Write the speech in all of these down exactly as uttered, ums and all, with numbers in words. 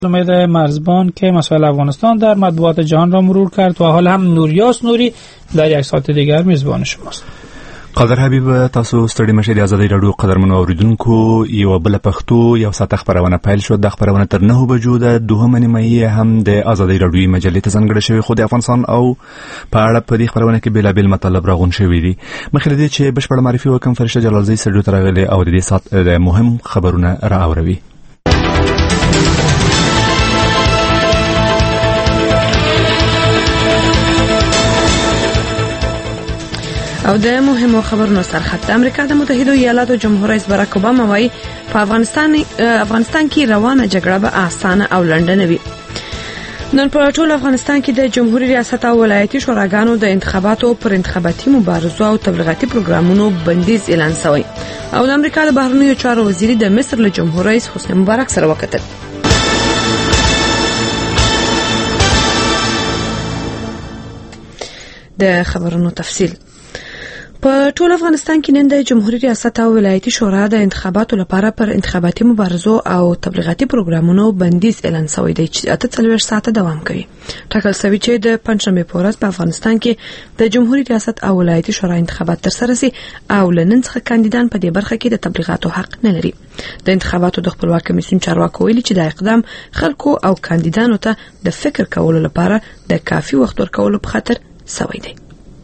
امید مرزبان که مسائل افغانستان در مطبوعات جهان را مرور کرد و حال هم نوریاس نوری در یک ساعت دیگر میزبان شماست. قدر حبیب، تاسو ستړي مشه د ازادي رادیو قدرمنو اوریدونکو، یو بل پښتو یو ساعت خبرونه پیل شو. د خبرونه تر نه بجو د دوهمه نیمه هم د ازادي رادیو مجلې ته ځانګړې شوی، خو د افغانستان او په اړه په دې خبرونه کې بلابل مطلب راغون شوی دي. مخکې دې چې بشپړ معرفي وکم، فرشته جلالزی سړیو تر غلې او د دې ساعت د مهم خبرونه را اوروي. او د مهمو خبرونو سرخط. د امریکا د متحده ایالاتو جمهور رئیس باراک اوباما وايي په افغانستان افغانستان کې روانه جګړه به اسانه او لنډه وي. نن په ټول افغانستان کې د جمهوریت ریاست او ولایتي شوراګانو د انتخاباتو پر انتخاباتي مبارزو او تبلیغاتي پروګرامونو بندیز اعلان شوی او د امریکا د بهرنیو چارو وزیر د مصر له جمهور رئیس حسنی مبارک سره وکتل. د خبرونو تفصیل. په ټول افغانستان کې نن د جمهوریت ریاست او ولایتي شورا د انتخاباتو لپاره پر انتخاباتي مبارزو او تبلیغاتي پروګرامونو بندیز اعلان شوی دی چې اته څلوېښت ساعته دوام کوي. ټاکل شوی چې د پنځمې په ورځ په افغانستان کې د جمهوریت ریاست او ولایتي شورا انتخابات ترسره شي او لنن څخه کاندیدان په دې برخه کې د تبلیغاتو حق نه لري. د انتخاباتو د خپلواک کمیسیون چارواکو ویلي چې دا اقدام خلکو او کاندیدانو ته د فکر کولو لپاره د کافي وخت ورکولو په خاطر شوی دی.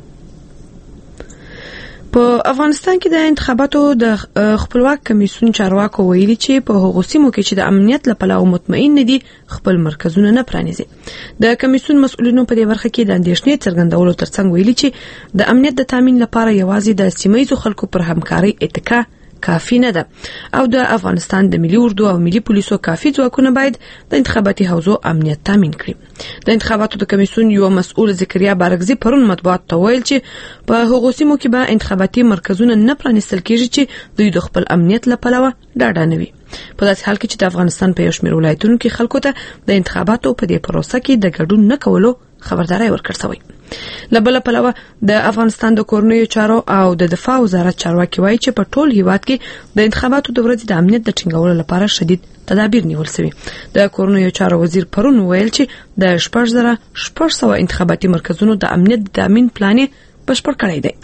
په افغانستان کې د انتخاباتو د خپلواک کمیسیون چارواکو ویلي چې په هغو سیمو کې چې د امنیت لپاره مطمئن نه دي خپل مرکزونه نه پرانیزي. د کمیسیون مسؤلینو په دې برخه کې د اندېښنې څرګندولو ترڅنګ ویلي چې د امنیت د تامین لپاره یوازې د سیمایي خلکو پر همکاري اتکا کافی نه ده او د افغانستان د ملي اردو او ملي پولیسو کافي ځواکونه باید د انتخاباتي حوزو امنیت تامین کړي. د انتخاباتو د کمیسیون یو مسؤل ذکریا بارګزی پرون مطبوعات ته ویل چې په هغو سیمو کې به انتخاباتي مرکزونه نه پرانیستل کېږي چې دوی د خپل امنیت لپاره ډاډه نه وي. په داسې حال کې چې د افغانستان په یو شمېر ولایتونو کې خلکو ته د انتخاباتو په دې پروسه کې د ګډون نه کولو خبرداري ورکړل شوې. لبل پلوه د افغانستان د کورنیو چارو او د دفاع وزارت چارواکي وایي چې په ټول هیواد کې د انتخاباتو د ورځې د امنیت د ټینګولو لپاره شدید تدابیر نیول شوي. د کورنیو چارو وزیر پرون ویل چې د شپږ زره شپږ سوه انتخاباتي مرکزونو د امنیت د تامین پلان بشپړ کړی دی.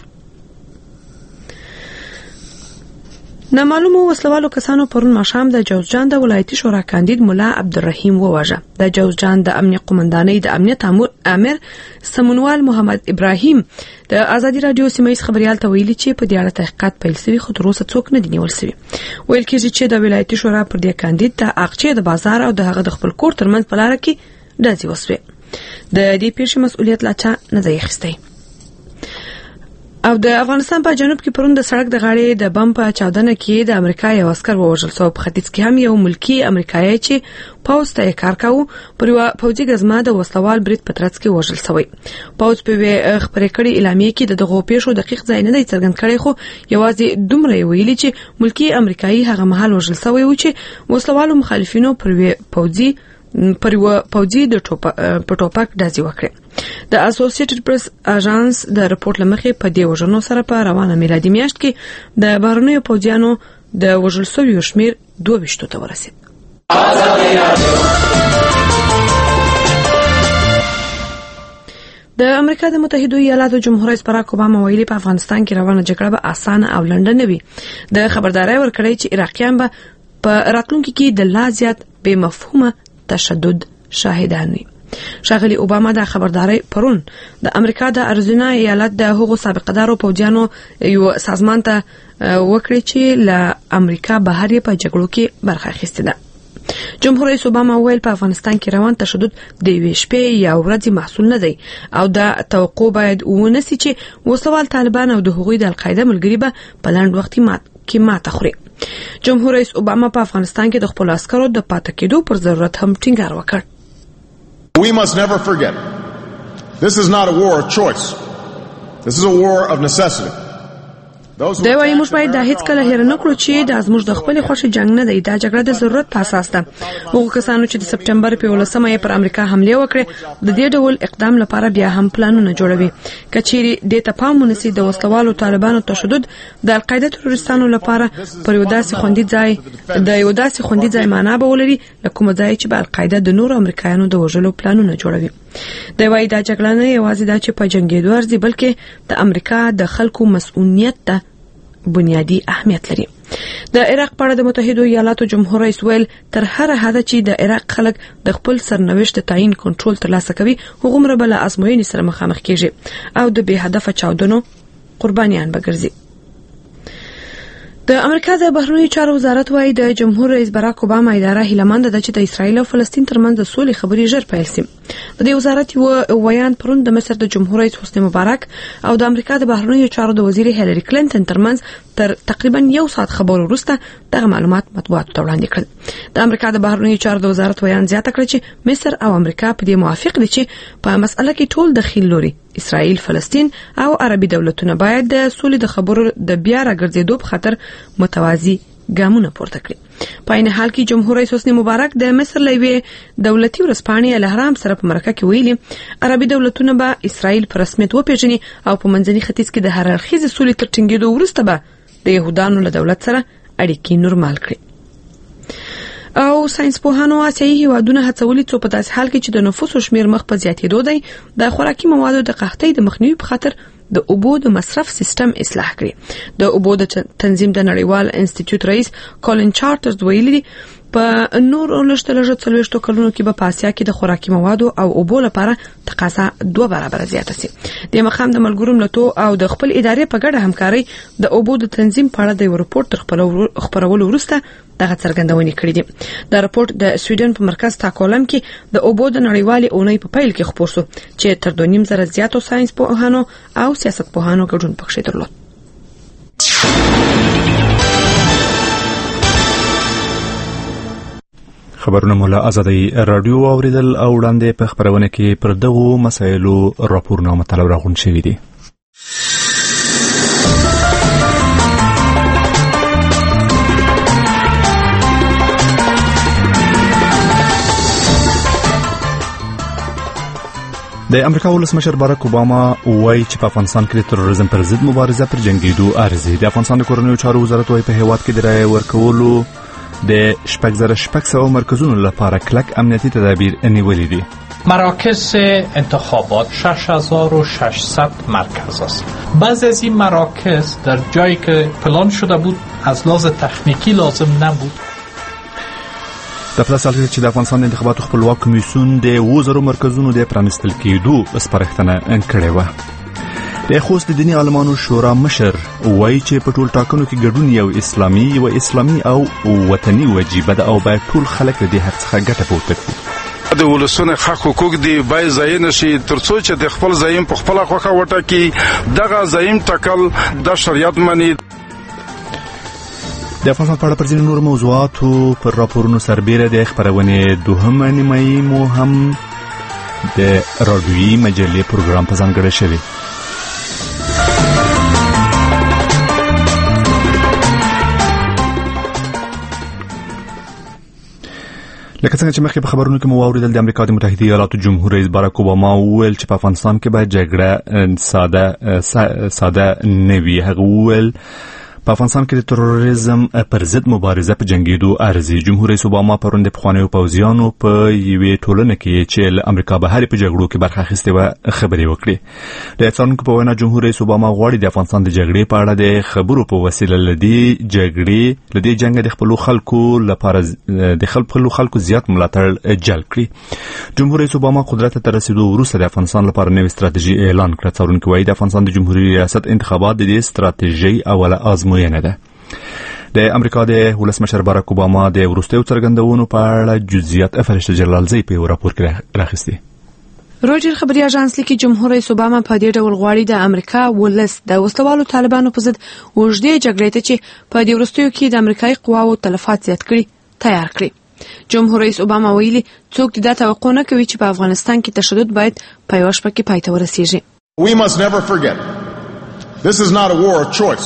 نامعلومو وسلوالو کسانو پرون ماښام د جوزجان د ولایتي شورا کاندید مولا عبدالرحیم وواژه. د جوزجان د امنیت قومندانۍ د امنیت امر سمونوال محمد ابراهیم د ازادي رادیو سیمایي خبريال ته ویلي چې په دې اړه تحقیقات پیل شوي خو تر اوسه څوک نه دی نیول شوی. ویل کېږي چې د ولایتي شورا پر دې کاندید ته اقچې د بازار او د هغه د خپل کور ترمنځ په لار کې ډزې وسوې. د دې پیښې مسؤلیت لا چا نه دی اخیستی. او د افغانستان په جنوب کې پرون د سړک د غاړې د بم په چاودنه کې د امریکا یو عسكر ووژل شو. په ختیځ کې هم یو ملکی امریکایي چې پوز ته کار کاوه پر یو پوځي غزما د وسلوال برید په ترڅ کې وژل شوی. پوز په خبرې کړي اعلامیه کې دغه پیښو دقیق ځای نه دی څرګند کړی، خو یوازې دومره ویلي چې ملکی امریکایي هغه مهال وژل شوی و چې وسلوالو مخالفینو پر پوځي پر یو پوځي د ټوپک ډزې وکړه. د اسوسییټډ پریس اژانس د رپورت لمخې په دې وژنو سره په روانه میلادي میاشت کې د بهرنیو پوځیانو د وژل شویو شمیر دوه ویشتو ته ورسید. د امریکا د متحده ایالاتو جمهور رئیس باراک اوباما ویلي په افغانستان کې روانه جګړه به اسانه او لنډه نه وي. د خبرداري ورکړی چې عراقیان به په راتلونکي کې د لا زیات بې مفهومه تشدد شاهدان وي. ښاغلي اوباما دا خبرداري پرون د امریکا د اریزونا ایالت د حقوقو سابقدارو پوځیانو یو سازمان ته وکړي چې له امریکا بهر په جګړو کې برخه اخیستې ده. جمهور رئیس اوباما ویل په افغانستان کې روان تشدد د یوې شپې یا ورځې محصول نه دی او دا توقع باید ونسی چې وسوال طالبان او د حقوقي د القاعده ملګری به په لاند وخت کې ماته خوري. جمهور رئیس اوباما په افغانستان کې د خپل عسکرو د پاتې کېدو پر ضرورت هم ټینګار وکړ. We must never forget, this is not a war of choice. This is a war of necessity. دا وايي موږ باید دا هیڅ کله هیر نه کړو چې دا زموږ د خپل خوښي جنگ نه دی، دا جګړه د ضرورت په اساس ده. هغه کسانو چې د سپټمبر په ولسمه یې پر امریکا حمله وکړه د دې ډول اقدام لپاره بیا هم پلانونه جوړوي. کچېری د تپام ونسي د وسلوالو طالبانو تشدد د القاعده تروریستانو لپاره پر یو داسې خوندي ځای د یو داسې خوندي ځای معنا به ولري لکه مځای چې د القاعده د نور امریکایانو د وژلو پلانونه جوړوي. دا وايي دا جګړه نه یوازې دا چې په جنگېدو ارزي بلکې د امریکا د خلکو مسؤلیت ته بنیادی اهمیت لري. د عراق په اړه د متحده ایالاتو جمهور رئیس ویل تر هر حد چې د عراق خلک د خپل سرنوشت تعیین کنټرول ترلاسه کوي هغومره بل ازموینې سره مخامخ کیږي او د بې هدفه چاودنو قربانیان به ګرځي. د امریکا د بهرنیو چارو وزارت وايي د جمهور رئیس باراک اوباما اداره هیلمند ده چې د اسرایل او فلسطین ترمنځ د سولې خبرې ژر پیل شي. د دې وزارت یو ویان پرون د مصر د جمهور رئیس حسنی مبارک او د امریکا د بهرنیو چارو د وزیر هیلری کلینټن ترمنځ تر تقریبا یو ساعت خبرو وروسته دغه معلومات مطبوعاتو ته وړاندې کړل. د امریکا د بهرنیو چارو د وزارت ویان زیاته کړ چې مصر او امریکا په دې موافق دي چې په مسأله کې ټول دخیل لوري اسرائیل، فلسطین او عربي دولتونه باید د سولې د خبرو د بیا راګرځېدو په خاطر متوازی ګامونه پورته کړي. په عین حال کې جمهور رئیس حسنی مبارک د مصر لوی دولتي ورسپانې الاهرام سره په مرکه کې ویلي عربي دولتونه به اسرائیل په رسمیت وپیژني او په منځني ختیځ کې د هر اړخیزې سولې تر ټینګېدو وروسته به د يهودانو له دولت سره اړیکې نورمال کړي. او ساينس پوهانو آسیایي هیوادونه هڅولي څو په داسې حال کې چې د نفوسو شمیر مخ په زیاتېدو دی د خوراکي موادو د قحطۍ د مخنیوي په خاطر د اوبو د مصرف سیستم اصلاح کړي. د اوبو د تنظیم د نړیوال انسټیټیوټ رئیس کولن چارټرز ویلي په نور لږ لږ څلوېښتو کلونو کې به په اسیا کې د خوراکي موادو او اوبو لپاره تقاضا دوه برابر زیاته شي. د مخام د ملګرو ملتونو او د خپل ادارې په ګډه همکاري د اوبو د تنظیم په اړه د یو رپورټ تر خپرولو وروسته دغه څرګندونې کړې دي. دا رپورټ د سویډن په مرکز تاکولم کې د اوبو د نړیوالې اونۍ په پیل کې خپور شو چې تر دوه نیم زره زیاتو ساينس پوهانو او سیاست پوهانو ګډون پکښې درلود. خبرونه مولا ازادي رادیو اوریدل او وړاندې په خبرونه کې پر دغو مسایلو راپورونه مطالعه راغون شوی دي. د امریکا ولسمشر باراک اوباما وایي چې په افغانستان کې د تروریزم پر ضد مبارزه پر جنگیدو ارزي. د افغانستان د کورنیو چارو وزارت وايي په هیواد کې د رایې ورکولو د شپږ زره شپږ سوه مرکزونو لپاره کلک امنیتي تدابیر نیولې دي. مراکز انتخابات شش هزار و ششصد مرکز است. بعضی از این مراکز در جایی که پلان شده بود از لحاظ تکنیکی لازم نبود. د پلاسال چې د افغانستان د انتخاباتو خپلواک کمیسیون د اووه زرو مرکزونو د پرانیستل کېدو سپارښتنه کړې وه. د خوست د دیني عالمانو شورا مشر وایي چې په ټول ټاکنو کې ګډون یو اسلامي یو اسلامي او وطني وجیبه ده او باید ټول خلک د دې حق څخه ګټه پورته کړي. د ولسونو حق حقوق دی باید ځای نشي ترڅو چې د خپل ځایم په خپل خوخه وټاکي دغه ځایم ټاکل د شریعت منی. د افغانستان په اړه پر ځینو نورو موضوعاتو پر راپورونو سربیره د خبرونې دوهمه نیمایي مو هم د رادیویي مجلې پروګرام ته ځانګړی شوی. لکه څنګه چې مخکې په خبرونو کې مو واوریدل د امریکا د متحده ایالاتو جمهور رئیس باراک اوباما وویل چې په افغانستان کې باید جګړه ساده ساده نه وي. هغه وویل په افغانستان کې د تروریزم پر ضد مبارزه په جنگیدو ارزي. جمهور رئیس اوباما پرون د پخوانیو پوځیانو په یوې ټولنه کې چې له امریکا بهر په جګړو کې برخه اخیستې و خبرې وکړې. د څارونکو په وینا جمهور رئیس اوباما غواړي د افغانستان د جګړې په اړه د خبرو په وسیله لدی جګړې لدی جنگ د خپل خلکو لپاره د خپل خلکو زیات ملاتړ جلب کړي. جمهور رئیس اوباما قدرت ته رسیدو وروسته د افغانستان لپاره نوې ستراتیژي اعلان کړه. څارونکو وایي د افغانستان د جمهوریت ریاست انتخابات د دې ستراتیژي اوله آزموینه ده. د امریکا د ولسمشر باراک اوباما د وروستیو څرګندونو په اړه جزئیات فرشته جلالزی په راپور کې راخستی. روجر خبري اژانس لیکي جمهور رئیس اوباما په دې ډول غواړي د امریکا ولس د وسلوالو طالبانو په ضد وژدي جګړې ته چې په دې وروستیو کې د امریکایي قواو تلفات زیات کړي تیار کړي. جمهور رئیس اوباما ویلي څوک دا توقع نه کوي چې په افغانستان کې تشدد باید په یو شپه کې پای ته ورسیږي. We must never forget. This is not a war of choice.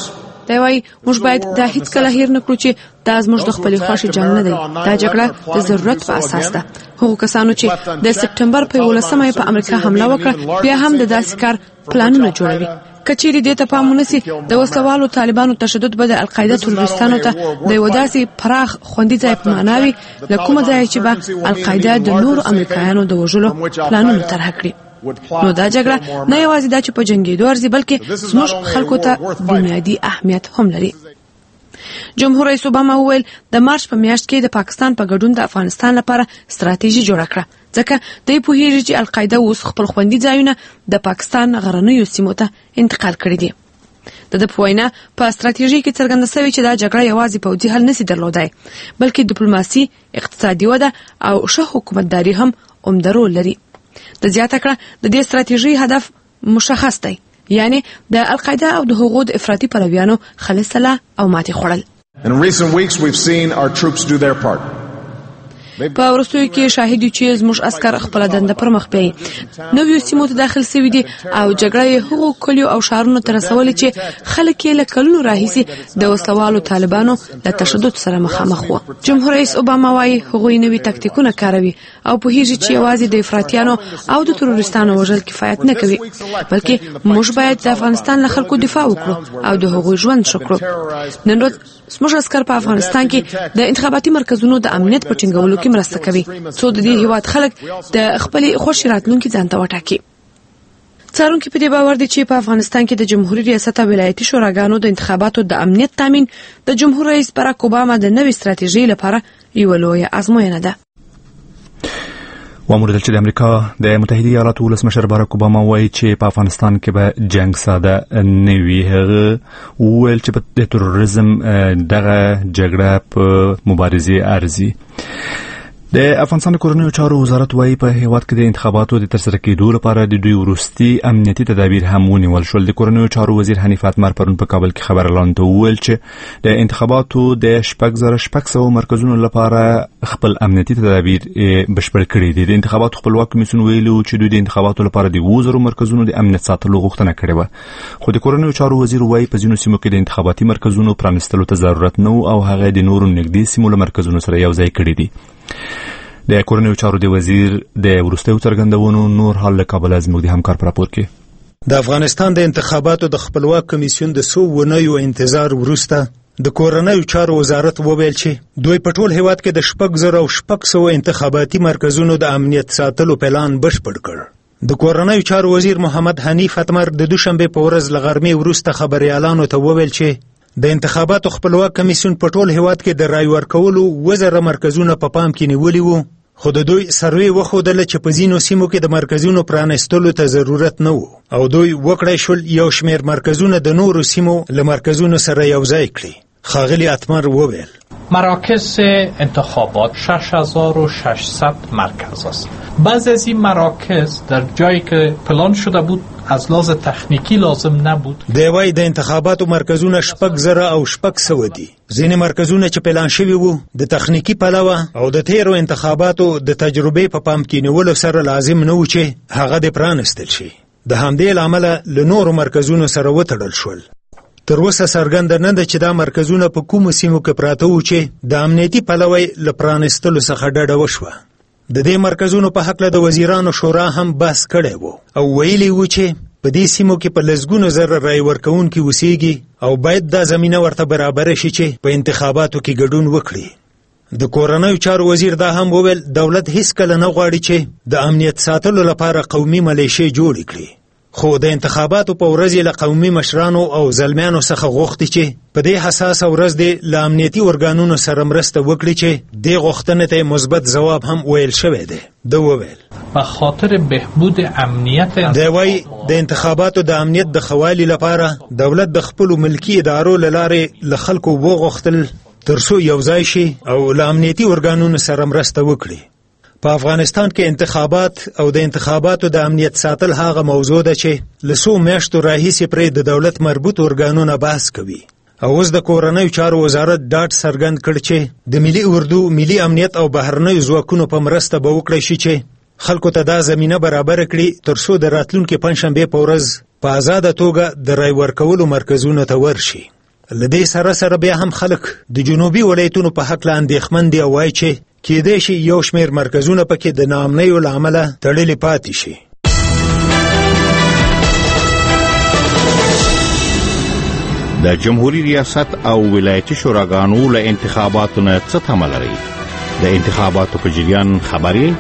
دی وايي موږ باید دا هیڅ کله هیر نه کړو چې دا زموږ د خپلې خوښې جنګ نه دی. دا جګړه د ضرورت په اساس ده. هغو کسانو چې د سپټمبر په یولسمه په امریکا حمله وکړه بیا هم د داسې کار پلانونه جوړوي. کچېرې دې ته پام ونسي د وسلوالو طالبانو تشدد به د القاعده تروریستانو ته د یو داسې پراخ خوندي ځای په معنا وي له کومه ځایه چې به القاعده د نورو امریکایانو د وژلو پلانونه طرح کړي. نو دا جګړه نه یوازې دا چې په جنګېدو ارزي بلکې زموږ خلکو ته بنیادي اهمیت هم لري. جمهور رئیس اوباما وویل د مارچ په میاشت کې د پاکستان په ګډون د افغانستان لپاره ستراتیژي جوړه کړه ځکه دوی پوهیږي چې القاعده اوس خپل خوندي ځایونه د پاکستان غرنیو سیمو ته انتقال کړي دي. د د په وینا په ستراتیژي کې څرګنده شوی چې دا جګړه یوازې پوځي حل نشي درلودای بلکې ډیپلوماسي، اقتصادي وده او ښه حکومتداري هم عمده رول لري. د زیاته کړه د دې ستراتیژي هدف مشخص دی، یعنی د القاعده او د هغو د افراطي پلویانو خلصله او ماتې خوړل. In recent weeks we've seen our troops do their part. په وروستیو کې شاهد یو چې زموږ عسکر خپل دنده پر مخ بیاي. نویو سیمو ته داخل شوي دي او جګړه یې هغو کلیو او شهرونو ته رسولې چې خلک یې له کلونو راهیسې د وسلوالو طالبانو له تشدد سره مخامخ وو. جمهور رئیس اوباما وایي هغوی نوي تاکتیکونه کاروي او پوهیږي چې یوازې د افراطیانو او د تروریستانو وژل کفایت نه کوي بلکې موږ باید د افغانستان له خلکو دفاع وکړو او د هغوی ژوند ښه کړو. نن ورځ زموږ عسکر په افغانستان کې د انتخاباتي مرکزونو د امنیت په ټینګولو کې مرسته کوي څو د دې هیواد خلک د خپلې خوښې راتلونکي ځان ته وټاکي. څارونکي په دې باور دي چې په افغانستان کې د جمهوریت ریاست او ولایتي شوراګانو د انتخاباتو د امنیت تامین د جمهور رئیس باراک اوباما د نوې ستراتیژۍ لپاره یوه لویه ازموینه ده. واموردل چې د امریکا د متحده ایالاتو ولسمشر باراک اوباما وایي چې په افغانستان کې به جنگ ساده نه وي. هغه وویل چې د تروریزم دغه جګړه په مبارزې ارزي. د افغانستان کورنیو چارو وزارت وایي په هیواد کې د انتخاباتو د ترسره کېدو لپاره د دوی وروستي امنیتي تدابیر هم ونیول شول. د کورنیو چارو وزیر حنیف اتمر پرون په کابل کې خبرلاندو ته وویل چې د انتخاباتو د شپږ زره شپږ سوه مرکزونو لپاره خپل امنیتي تدابیر بشپړ کړي دي. د انتخاباتو خپلواک کمیسیون ویلي چې دوی د انتخاباتو لپاره د اووه زرو مرکزونو د امنیت ساتلو غوښتنه کړې وه، خو د کورنیو چارو وزیر وایي په ځینو سیمو کې د انتخاباتي مرکزونو پرانیستلو ته ضرورت نه و او هغه د نورو نږدې سیمو له مرکزونو سره یو ځای کړي دي. د کورنیو چارو د وزیر د وروستیو څرګندونو نور حال له کابل زموږ د همکار په راپور کې. د افغانستان د انتخاباتو د خپلواک کمیسیون د څو اونیو انتظار وروسته د کورنیو چارو وزارت وویل چې دوی په ټول هیواد کې د شپږ زره او شپږ سوه انتخاباتي مرکزونو د امنیت ساتلو پلان بشپړ کړ. د کورنیو چارو وزیر محمد حنیف اتمر د دوشنبه په ورځ له غرمې وروسته خبريالانو ته وویل چې د انتخاباتو خپلواک کمیسیون په ټول هیواد کې د رای ورکولو اووه زره مرکزونه په پام کې نیولي وو، خو د دوی سروې وښودله چې په ځینو سیمو کې د مرکزونو پرانیستلو ته ضرورت نه و او دوی وکړی شول یو شمېر مرکزونه د نورو سیمو له مرکزونو سره یو ځای کړي. خاغلی اتمر وویل مراکز انتخابات شش هزار و ششصد مرکز است. بعضی از این مراکز در جایی که پلان شده بود از لحاظ تکنیکی لازم نبود. دی وایي د انتخاباتو مرکزونه شپږ زره او شپږ سوه دي. ځینې مرکزونه چې پلان شوي وو د تخنیکي پلوه او د تیرو انتخاباتو د تجربې په پام کې نیولو سره لازم نه و چې هغه د پرانستل شي. د همدې له امله له نورو مرکزونو سره وتړل شول. تر اوسه څرګنده نه ده چې دا مرکزونه په کومو سیمو کې پراته وو چې د امنیتي پلوه له پرانستلو څخه ډډه وشوه. د دې مرکزونو په هکله د وزیرانو شورا هم بحث کړی و او ویلي و چې په دې سیمو کې په لسګونو زره رای ورکوونکي اوسېږي او باید دا زمینه ورته برابره شي چې په انتخاباتو کې ګډون وکړي. د کورنیو چارو وزیر دا هم وویل دولت هیڅکله نه غواړي چې د امنیت ساتلو لپاره قومي ملیشې جوړې کړي، خو د انتخاباتو په ورځ له قومي مشرانو او زلمیانو څخه غوښتي چې په دې حساسه ورځ د له امنیتي ارګانونو سره مرسته وکړي چې دې غوښتنې ته مثبت ځواب هم ویل شوی دی. ده وویل به خاطر بهبود امنیت دی وایي د انتخاباتو د امنیت د ښه والي لپاره دولت د خپلو ملکي ادارو له لارې له خلکو وغوښتل تر څو یو ځای شي او له امنیتي ارګانونو سره مرسته وکړي. په افغانستان کې انتخابات او د انتخاباتو د امنیت ساتل هغه موضوع ده چې له څو میاشتو راهیسې پرې د دولت مربوط ارګانونه بحث کوي او اوس د کورنیو چارو وزارت ډاډ څرګند کړ چې د ملي اردو، ملي امنیت او بهرنیو ځواکونو په مرسته به وکړی شي چې خلکو ته دا زمینه برابره کړي تر څو د راتلونکي پنجشنبې په ورځ په آزاده توګه د رای ورکولو مرکزونو ته ورشي. لدې سره سره بیا هم خلک د جنوبي ولایتونو په حق لا اندېښمن دي او وایي چې کېدای شي یو شمېر مرکزونه پکې د ناامنیو له امله تړلي پاتې شي. د جمهوریت ریاست او ولایتي شوراګانو له انتخاباتو نه څه تمه لري؟ د انتخاباتو په جریان خبري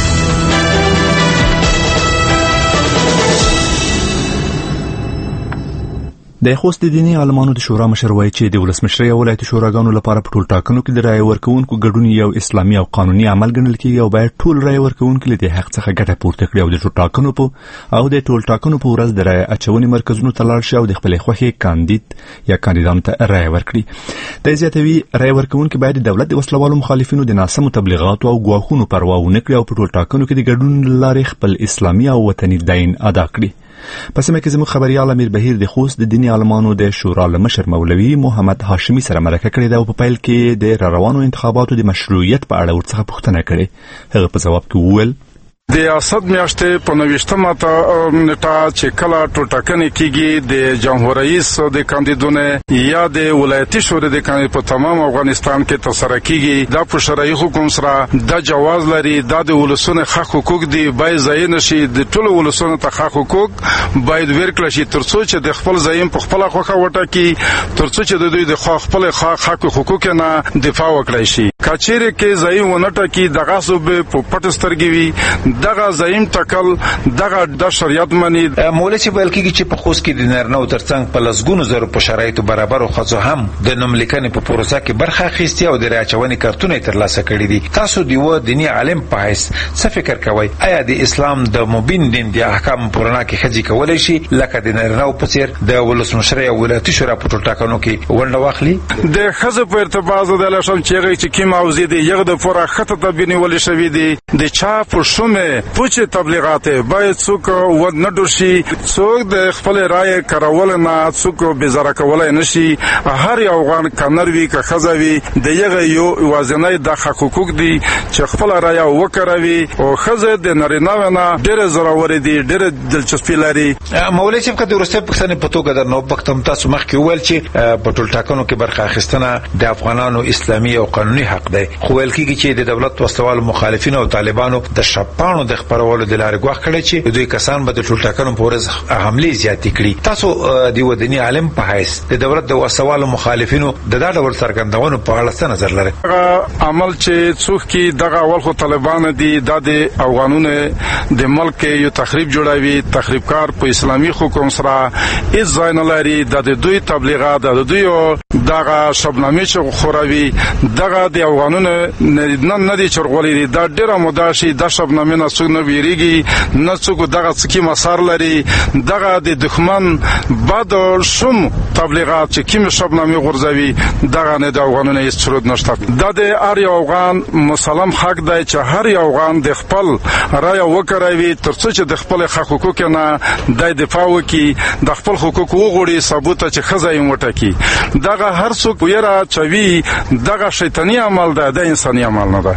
د خوست د دیني عالمانو د شورا مشر وایي چې د ولسمشرۍ او ولایتي شوراګانو لپاره په ټول ټاکنو کې د رایې ورکوونکو ګډون یو اسلامي او قانوني عمل ګڼل کېږي او باید ټول رایې ورکوونکي له دې حق څخه ګټه پورته کړي او د ټول ټاکنو په او د ټول ټاکنو په ورځ د رایې اچونې مرکزونو ته لاړ شي او د خپلې خوښې کاندید یا کاندیدانو ته رایې ورکړي. د زیاتوي رایې ورکوونکي باید د دولت د وسلوالو مخالفینو د ناسمو تبلیغاتو او ګواښونو پروا ونه کړي او په ټول ټاکنو کې د ګډون لارې خپل اسلامي او وطني دین ادا کړي. په سیمه کې زموږ خبريال امیر بهیر د خوست د دیني عالمانو د شورا له مشر مولوي محمد هاشمي سره مرکه کړې ده او په پیل کې د روانو انتخاباتو د مشروعیت په اړه ورڅخه پوښتنه کړې. هغه په ځواب کې وویل د اسد میاشتې په نوښتمه ته نټا چې کله ټوټاکنې کیږي د جمهور رئیس د کاندیدونه یا د ولایتي شورا د کاندید په تمام افغانستان کې تسره کیږي دا په شرعي حکم سره د جواز لري د ولسونو حق حقوق دی باید ځای نشي د ټولو ولسونو ته حق حقوق باید ورکړل شي ترڅو چې د خپل ځایم په خپل خوخه وټه کې ترڅو چې د دوی د خپل حق حقوق نه دفاع وکړي شي. کچېره کې ځای ونټه کې دغه صوب په پټسترګي وي دغه زایم تکل دغه د شریعت منی مولوی چې بلکې چې په خوست کې د نرنو ترڅنګ په لسګونو زره په شرایطو برابر او خاصه هم د نملیکنې په پروسه کې برخه اخیستي او د راچونې کارتونه ترلاسه کړي دي. تاسو دیو دینی عالم په حیث څه فکر کوئ؟ آیا د اسلام د مبین دین د احکام پورنا کې خځې کولای شي لکه د نرنو په څیر د ولسمشرۍ او ولایتي شورا په ټاکنو کې ونډه واخلي؟ د خځې په ارتباط د لاشم چې چې کی موضوع دی یغه د فورا خطه تبینی ولې شوی دی د چا په شومه پوچه تبلیغات باید څوک ود نه ډوشي څوک د خپل رائے کارول نه څوک به زرا کولای نشي. هر یو افغان کنروي که خزوي د یغه یو وازنۍ د حقوق دي چې خپل رائے وکړوي او خزه د نارینه نه ډېر ضرور دي ډېر دلچسپي لري. مولوی صاحب کده ورسته پښتنې په توګه د نو وختم تاسو مخ کې ویل چې په ټول ټاکنو کې برخه اخیستنه د افغانانو اسلامي او قانوني حق دی خو ویل کېږي چې د دولت وسوال مخالفین او طالبانو د شپانو د خبرولو د لارې غوښ کړي چې دوی کسان به د ټول ټاکنو په ورځ حمله زیاتې کړي. تاسو د ودني عالم په حیث د دولت د وسوال مخالفینو د دا ډول څرګندونو په اړه څه نظر لري؟ عمل چې څوک کې دغه اول خو طالبان دي د افغانونو د ملک یو تخریب جوړوي تخریبکار په اسلامي حکومت سره هیڅ ځای نه لري د دوی تبلیغات د دوی دغه شبنامه چې خوروي دغه د افغانونو نه نه دي چرغولې دا ډیره مداشي د شبنامه نه څنګه نه ویریږي نه څوک دغه څکی مسار لري دغه د دښمن بعد شوم تبلیغات چې کیم شبنامه غورځوي دغه نه د افغانونو هیڅ شروط نشته. د هر یو افغان مسلم حق دی چې هر یو افغان د خپل رایه وکړوي ترڅو چې د خپل حقوق نه د دفاع وکړي د خپل حقوق وغوړي ثبوت چې خزایم وټکی دغه هر څوک ویرا چوي دغه شیطانی عمل ده د انساني عمل نه ده.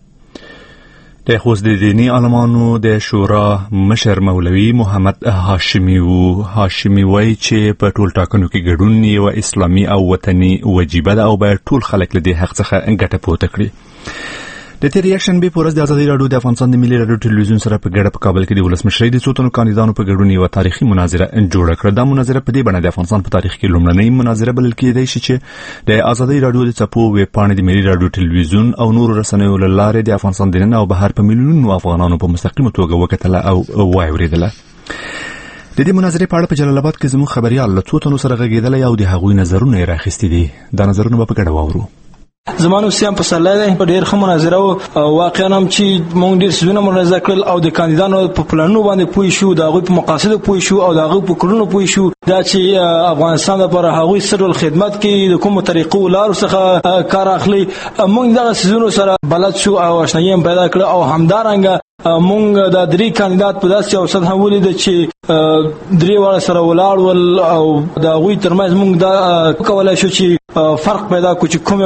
د خوست د دینی عالمانو د شورا مشر مولوي محمد هاشمي و هاشمي وایي چې په ټول ټاکنو کې ګډون یو اسلامي او وطني وجیبه ده او باید ټول خلک له دې حق څخه ګټه پورته کړي. د تیر یکشنبه په ورځ د ازادي راډیو د افغانستان د ملي راډیو ټلویزیون سره په ګډه په کابل کې د ولسمشرۍ د څو تنو کاندیدانو په ګډون یو تاریخي مناظره جوړه کړه. دا مناظره په دې بڼه د افغانستان په تاریخ کې لومړنۍ مناظره بلل کېدای شي چې د ازادي راډیو د چاپو ویب پاڼې د ملي راډیو ټلویزیون او نورو رسنیو له لارې د افغانستان د نن او بهر په میلیونونو افغانانو په مستقیمه توګه وکتله او واوریدله. د دې مناظرې په اړه په جلال آباد کې زموږ خبريال له څو تنو سره غږیدل او د هغوی نظرونه یې راخستي دي. دا نظرونه په ګډه واورو. زمانو سیام په سره ده ډېر ښه مناظره او واقعا هم چې مونږ ډېر سونه مناظره کړل او د کاندیدانو په پلانونو باندې پوي شو د هغوی په مقاصدو پوي شو او د هغوی په کړنو پوي شو دا چې افغانستان لپاره هغوی سره خدمت کوي د کومو طریقو لارو څخه کار اخلي مونږ دغه سيزونو سره بلد شو او آشنایي هم پیدا کړ او همدارنګه مونږ د درې کاندیدات په داسې اوسط هم ولید چې درې واړه سره ولاړ ول او د هغوی ترمنځ مونږ دا کولای شو چې فرق پیدا کو چې کوم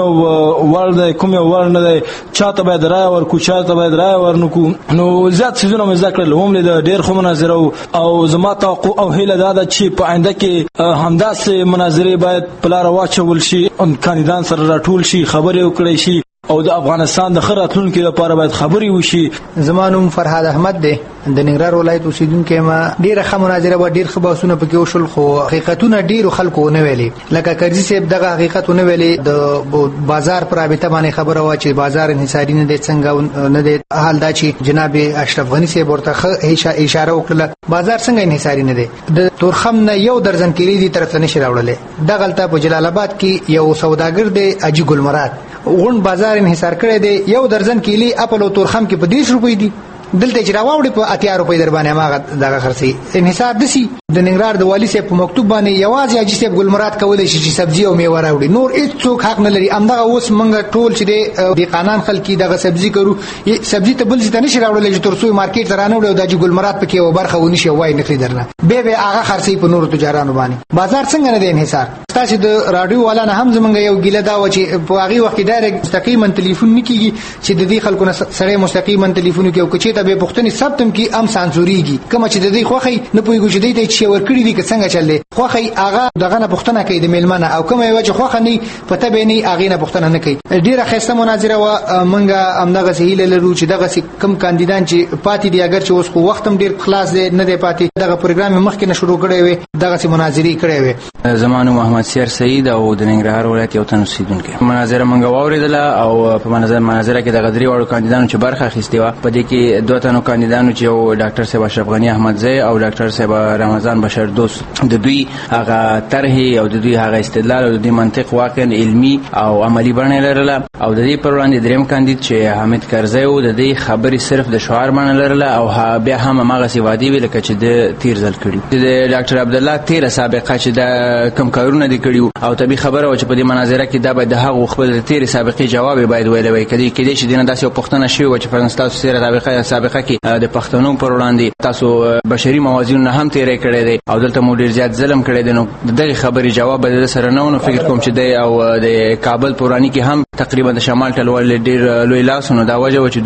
ور دی کوم ور نه دی، چاته باید رای ورکو چاته باید رای ورنکو. نو زیات څیزونه مې زده کړل، هم د ډېر ښه مناظره او زما توقع او هیله دا ده چې په آینده کې همداسې مناظرې باید په لاره واچول شي، کاندیدان سره راټول شي، خبرې وکړی شي او د افغانستان د ښه راتلونکي لپاره باید خبرې وشي. زما نوم فرهاد احمد دی، د ننګرهار ولایت اوسیدونکی یم. ډېره ښه مناظره وه، ډېر ښه بحثونه پکې وشول، خو حقیقتونه ډېرو خلکو ونه ویلې. لکه کرزي صاحب دغه حقیقت ونه ویلې، د بازار پر رابطه باندې خبره وه چې بازار انحصاري نه دی، څنګه نه دی. حال دا چې جناب اشرف غني صاحب ورته ښه اشاره وکړه بازار څنګه انحصاري نه دی. د تورخم نه یو درجن کیلي دي طرف ته نشي راوړلی. دغلته په جلال آباد کې یو سوداګر دی اجي ګل مراد، غون بازار انحصار کړی دی، یو درجن کیلي اپل او تورخم کې په دیش روپۍ دي، دلته چې راوړي په اتیا روپۍ در باندې هغه دغه خرڅي انحصار دسی. د ننګرهار د والی صاحب په مکتوب باندې یوازې اجي صاحب ګل مراد کولای شي چې سبزی او میوه راوړي، نور هیڅ څوک حق نه لري. همدغه اوس موږ ټول چې د قانون خلکې دغه سبزی کرو، سبزی ته بل ځای ته نشي راوړلی چې ترڅو مارکیټ ته رانه وړي او د اجي ګل مراد پکې یو برخه ونشي وای نه خریدرنه به به هغه خرڅي په نورو تجارانو باندې. بازار څنګه نه دی انحصار؟ تاسو د رادیو والا نه هم زمونږ یو ګیله دا و چې په هغه وخت کې ډایرکټ مستقیما ټلیفون نکېږي چې د دې خلکو نه سره مستقیما ټلیفون کې او کچې ته به پښتني سبتم کې ام سانسوريږي، کوم چې د دې خوخي نه پويګو چې دې ته چې ورکړي دي که څنګه چلې خوخي هغه دغه نه پښتنه کوي د میلمنه، او کوم یو چې خوخه نه پته به نه هغه نه پښتنه نه کوي. ډیره خسته مناظره و. منګه همدغه سهیل لرو چې دغه کم کاندیدان چې پاتې دي، اگر چې اوس خو وختم ډیر خلاص دی نه دی پاتې، دغه پروګرام مخکې نه شروع کړی وي، دغه سي مناظرې کړی وي. زمانو محمد سیر سعید او د ننګرهار ولایت یو تن اوسیدونکی. مناظره منګه واوریدله او په مناظره مناظره کې د غدری وړو کاندیدانو چې برخه اخیستې و، په دې کې دوه تنو کاندیدانو چې یو ډاکټر صاحب اشرف غنی احمدزی او ډاکټر صاحب رمضان بشر دوست، د دوی هغه طرح او د دوی هغه استدلال او د منطق واقعا علمی او عملی بڼه لرله. او د دې پر وړاندې دریم کاندید چې حامد کرزی و، د دې خبرې صرف د شعار بڼه لرله او بیا هم هغه سی وادي ویل چې د تیر ځل کړي. د ډاکټر عبدالله تیر سابقه چې د کم کارونه دي کړي او طبي خبره و چې په دې مناظره کې دا به د هغه خپل تیر سابقه جواب باید ویل وي، کدي کدي چې دینه داسې پښتنه شوی و چې فرنسا تاسو سره سابقه سابقه کې د پښتنو پر وړاندې تاسو بشري موازین هم تیر کړی دي او دلته مو ډیر زیات ظلم کړی دی. نو دغه خبرې جواب به سره نه ونه فکر کوم چې د او د کابل پورانی کې هم تقریبا د شمال ټلوال ډیر لوی لاسونه دا وجه و چې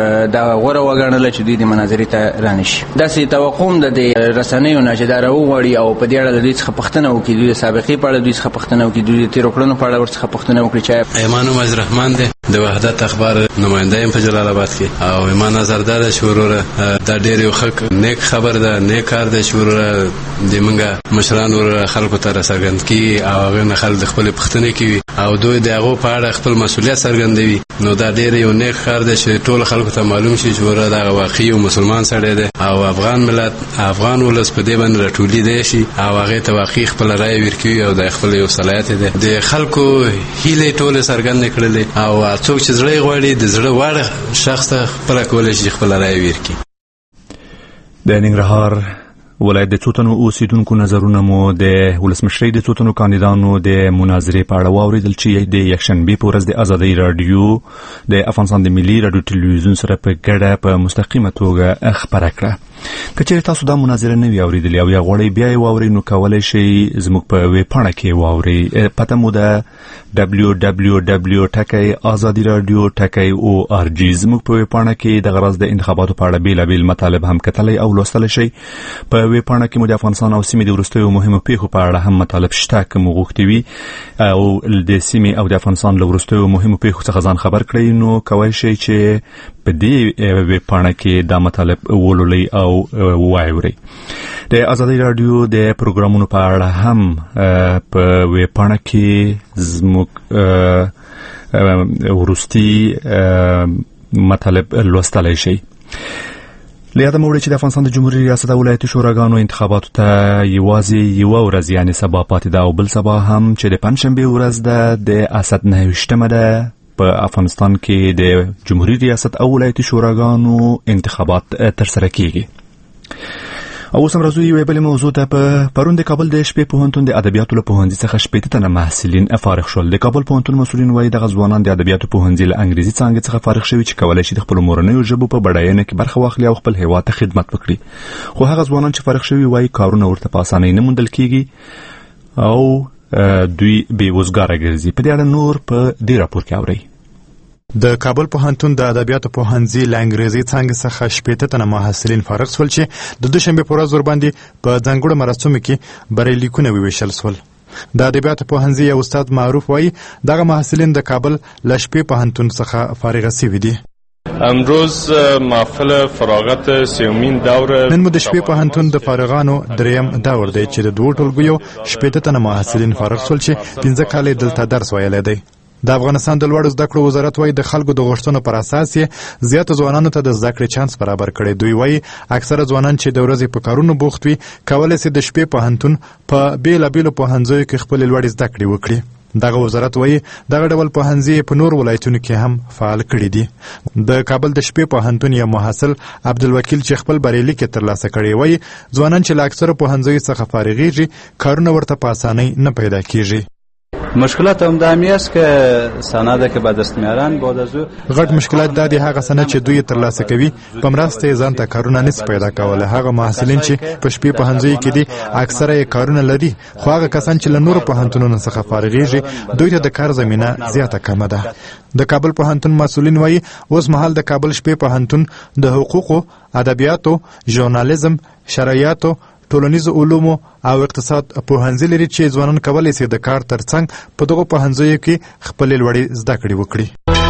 دا غوړه وګڼل چې د مناظرې ته رانشي. داسې توقع د رسنیو نه چې دا راوړي او په دې اړه د دوی څخه پښتنه وکړي، د سابقې په اړه دوی څخه پښتنه وکړي، د تیر کړنو په اړه ورڅخه پښتنه وکړي. چې ایمان مجد رحمان دی د وحدت اخبار نماینده یم په جلال آباد کې، او ایمان نظر ده چې وروره دا ډېر یو ښه نیک خبر ده، نیک کار دی چې وروره د منګه مشران ور خلکو ته راڅرګند کی او هغه نه خلک خپل پښتنه کوي او دوی د هغه په اړه خپل مسولیت څرګندوي. نو دا ډېر یو نیک کار دی چې ټول خلکو ته معلوم شي چې وروره دا واقعي او مسلمان سړی دی او افغان ملت افغان ولس په دې باندې راټولي دی شي او هغه ته واقعي خپل رائے ورکوي او د خپل یو صلاحیت دی. د خلکو هیله ټول څرګند کړل او څوک چې زړه غواړي د زړه وړ شخص ته خپل کولای شي خپل رائے ورکړي. د ننګرهار ولایت د څو تنو اوسیدونکو نظرونه مو د ولسمشرۍ د څو تنو کاندیدانو د مناظرې په اړه واوریدل چې د یکشنبې په ورځ د ازادۍ راډیو د افغانستان د ملي راډیو تلویزیون سره په ګډه په مستقیمه توګه خبره کړه. که چېرې تاسو دا مناظره نه وي اورېدلې او یا غواړئ بیا یې واورئ نو کولی شئ زموږ په ویبپاڼه کې واورئ. پته مو ده ډبلیو ډبلیو ډبلیو ټکی ازادي راډیو ټکی او آر جی. زموږ په ویبپاڼه کې دغه راز د انتخاباتو په اړه بېلابېل مطالب هم کتلی او لوستلی شئ. په ویبپاڼه کې مو د افغانستان او سیمې د وروستیو مهمو پیښو په اړه هم مطالب شته که مو غوښتي وي او د سیمې او د افغانستان له وروستیو مهمو پیښو څخه ځان خبر کړئ نو کولی شئ چې په دې ویبپاڼه کې دا مطالب ولولئ او واورئ. د ازادۍ راډیو د پروګرامونو په اړه هم په ویبپاڼه کې زموږ وروستي مطالب لوستلی شئ. له یاده مو وړئ چې د افغانستان د جمهوري ریاست او ولایتي شوراګانو انتخاباتو ته یوازې یوه ورځ یعنې سبا پاتې ده او بل سبا هم چې د پنجشنبې ورځ ده د اسد نهه ویشتمه ده په افغانستان کې د جمهوري ریاست او ولایتي شوراګانو انتخابات ترسره کیږي. او اوس هم راځو یوې بلې موضوع ته. په پرون د کابل د شپې پوهنتون د ادبیاتو له پوهنځي څخه شپېته تنه محصلین فارغ شول. د کابل پوهنتون مسؤلین وایي دغه ځوانان د ادبیاتو پوهنځي له انګریزي څانګې څخه فارغ شوي چې کولی شي د خپلو مورنیو ژبو په بډاینه کې برخه واخلي او خپل هېواد ته خدمت وکړي. خو هغه ځوانان چې فارغ شوي وایي کارونه ورته په اسانۍ نه موندل کیږي او دوی بې وزګاره ګرځي. په دې اړه نور په دې راپور کې اورئ. د کابل پوهنتون د ادبیاتو پوهنځي له انګریزي څانګې څخه شپېته تنه محصلین فارغ شول چې د دوشنبې په ورځ ورباندې په ځانګړو مراسمو کې بریالیکونه وویشل شول. د ادبیاتو پوهنځي یو استاد معروف وایي دغه محصلین د کابل له شپې پوهنتون څخه فارغ شوي دي. امروز محفل فراغت سیومین دور نن مو د شپې پوهنتون د فارغانو دریم دور دی چې د دوه ټولګیو شپېته تنه محصلین فارغ شول چې پنځه کاله دلته درس ویلی دی. د افغانستان د لوړو زده کړو وزارت وایي د خلکو د غوښتنو پر اساس یې زیاتو ځوانانو ته د زده کړې چانس برابر کړی. دوی وایي اکثره ځوانان چې د ورځې په کارونو بوخت وي کولی سي د شپې پوهنتون په بېلابېلو پوهنځیو کې خپلې لوړې زده کړې وکړي. دغه وزارت وایي دغه ډول پوهنځي په نور ولایتونو کې هم فعال کړي دي. د کابل د شپې پوهنتون یو محصل عبدالوکیل چې خپل بریالیک ترلاسه کړی وایي ځوانان چې له اکثره پوهنځیو څخه فارغېږي کارونه ورته په اسانۍ نه پیدا کیږي. مشکلات هم د همی است که سنده که به دست میارن بعد از او غټ مشکلات دا دي هغه سند چې دوی ترلاسه کوي په مرسته یې ځان ته کارونه نشي پیدا کولی. هغه محصلین چې په شپې پوهنځیو کې دي اکثره یې کارونه لري خو هغه کسان چې له نورو پوهنتونونو څخه فارغېږي دوی ته د کار زمینه زیاته کمه ده. د کابل پوهنتون مسؤلین وایي اوس مهال د کابل شپې پوهنتون د حقوقو، ادبیاتو، ژورنالیزم، شرعیاتو، ټولنیزو علومو او اقتصاد پوهنځي لري چې ځوانان کولی سي د کار ترڅنګ په دغو پوهنځیو کې خپلې لوړې زده کړې وکړي.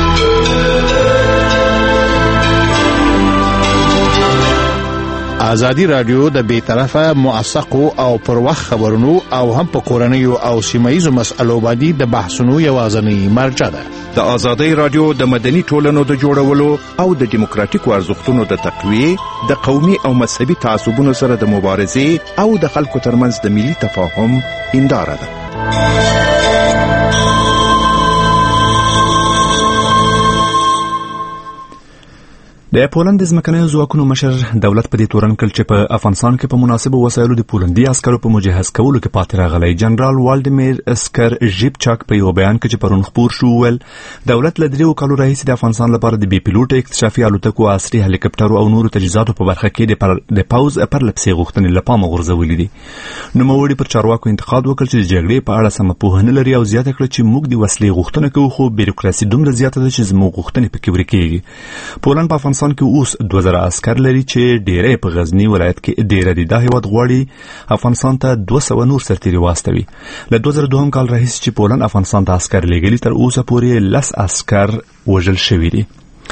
ازادي رادیو د بیطرفه موثقو او پر وخت خبرونو او هم په کورنیو او سیمایي مسألو باندې د بحثونو یوازینی مرجع ده. د ازادي رادیو د مدني ټولنو د جوړولو او د دیموکراتیکو ارزښتونو د تقویه، د قومي او مذهبي تعصبونو سره د مبارزې او د خلکو ترمنځ د ملي تفاهم هنداره ده. د پولند د ځمکنیو ځواکونو مشر دولت په دې تورن کړ چې په افغانستان کې په مناسبو وسایلو د پولندي عسکرو په مجهز کولو کې پاتې راغلی. جنرال والډیمیر سکرژیپچاک په یو بیان کې چې پرون خپور شو ویل دولت له دریو کالو راهیسې د افغانستان لپاره د بې پیلوټه اکتشافي الوتکو، عصري هلیکاپټرو او نورو تجهیزاتو په برخه کې د پوځ پرلپسې غوښتنې له پامه غورځولې دي. نوموړي پر چارواکو انتقاد وکړ چې د جګړې په اړه سمه پوهه نه لري او زیاته کړه چې موږ د وسلې غوښتنه کوو خو بیروکراسي دومره زیاته ده چې زموږ غوښتنې پکې ورکېږي. پولند په افغانستان کې اوس دوه زره عسکر لري چې ډیری په غزنی ولایت کې ډیره دي. دا هیواد غواړي افغانستان ته دوه سوه نور سرتیري واستوي. له دوه زره دوهم کال راهیسې چې پولند افغانستان ته عسکر لېږلي تر اوسه پورې لس عسکر وژل شوي دي.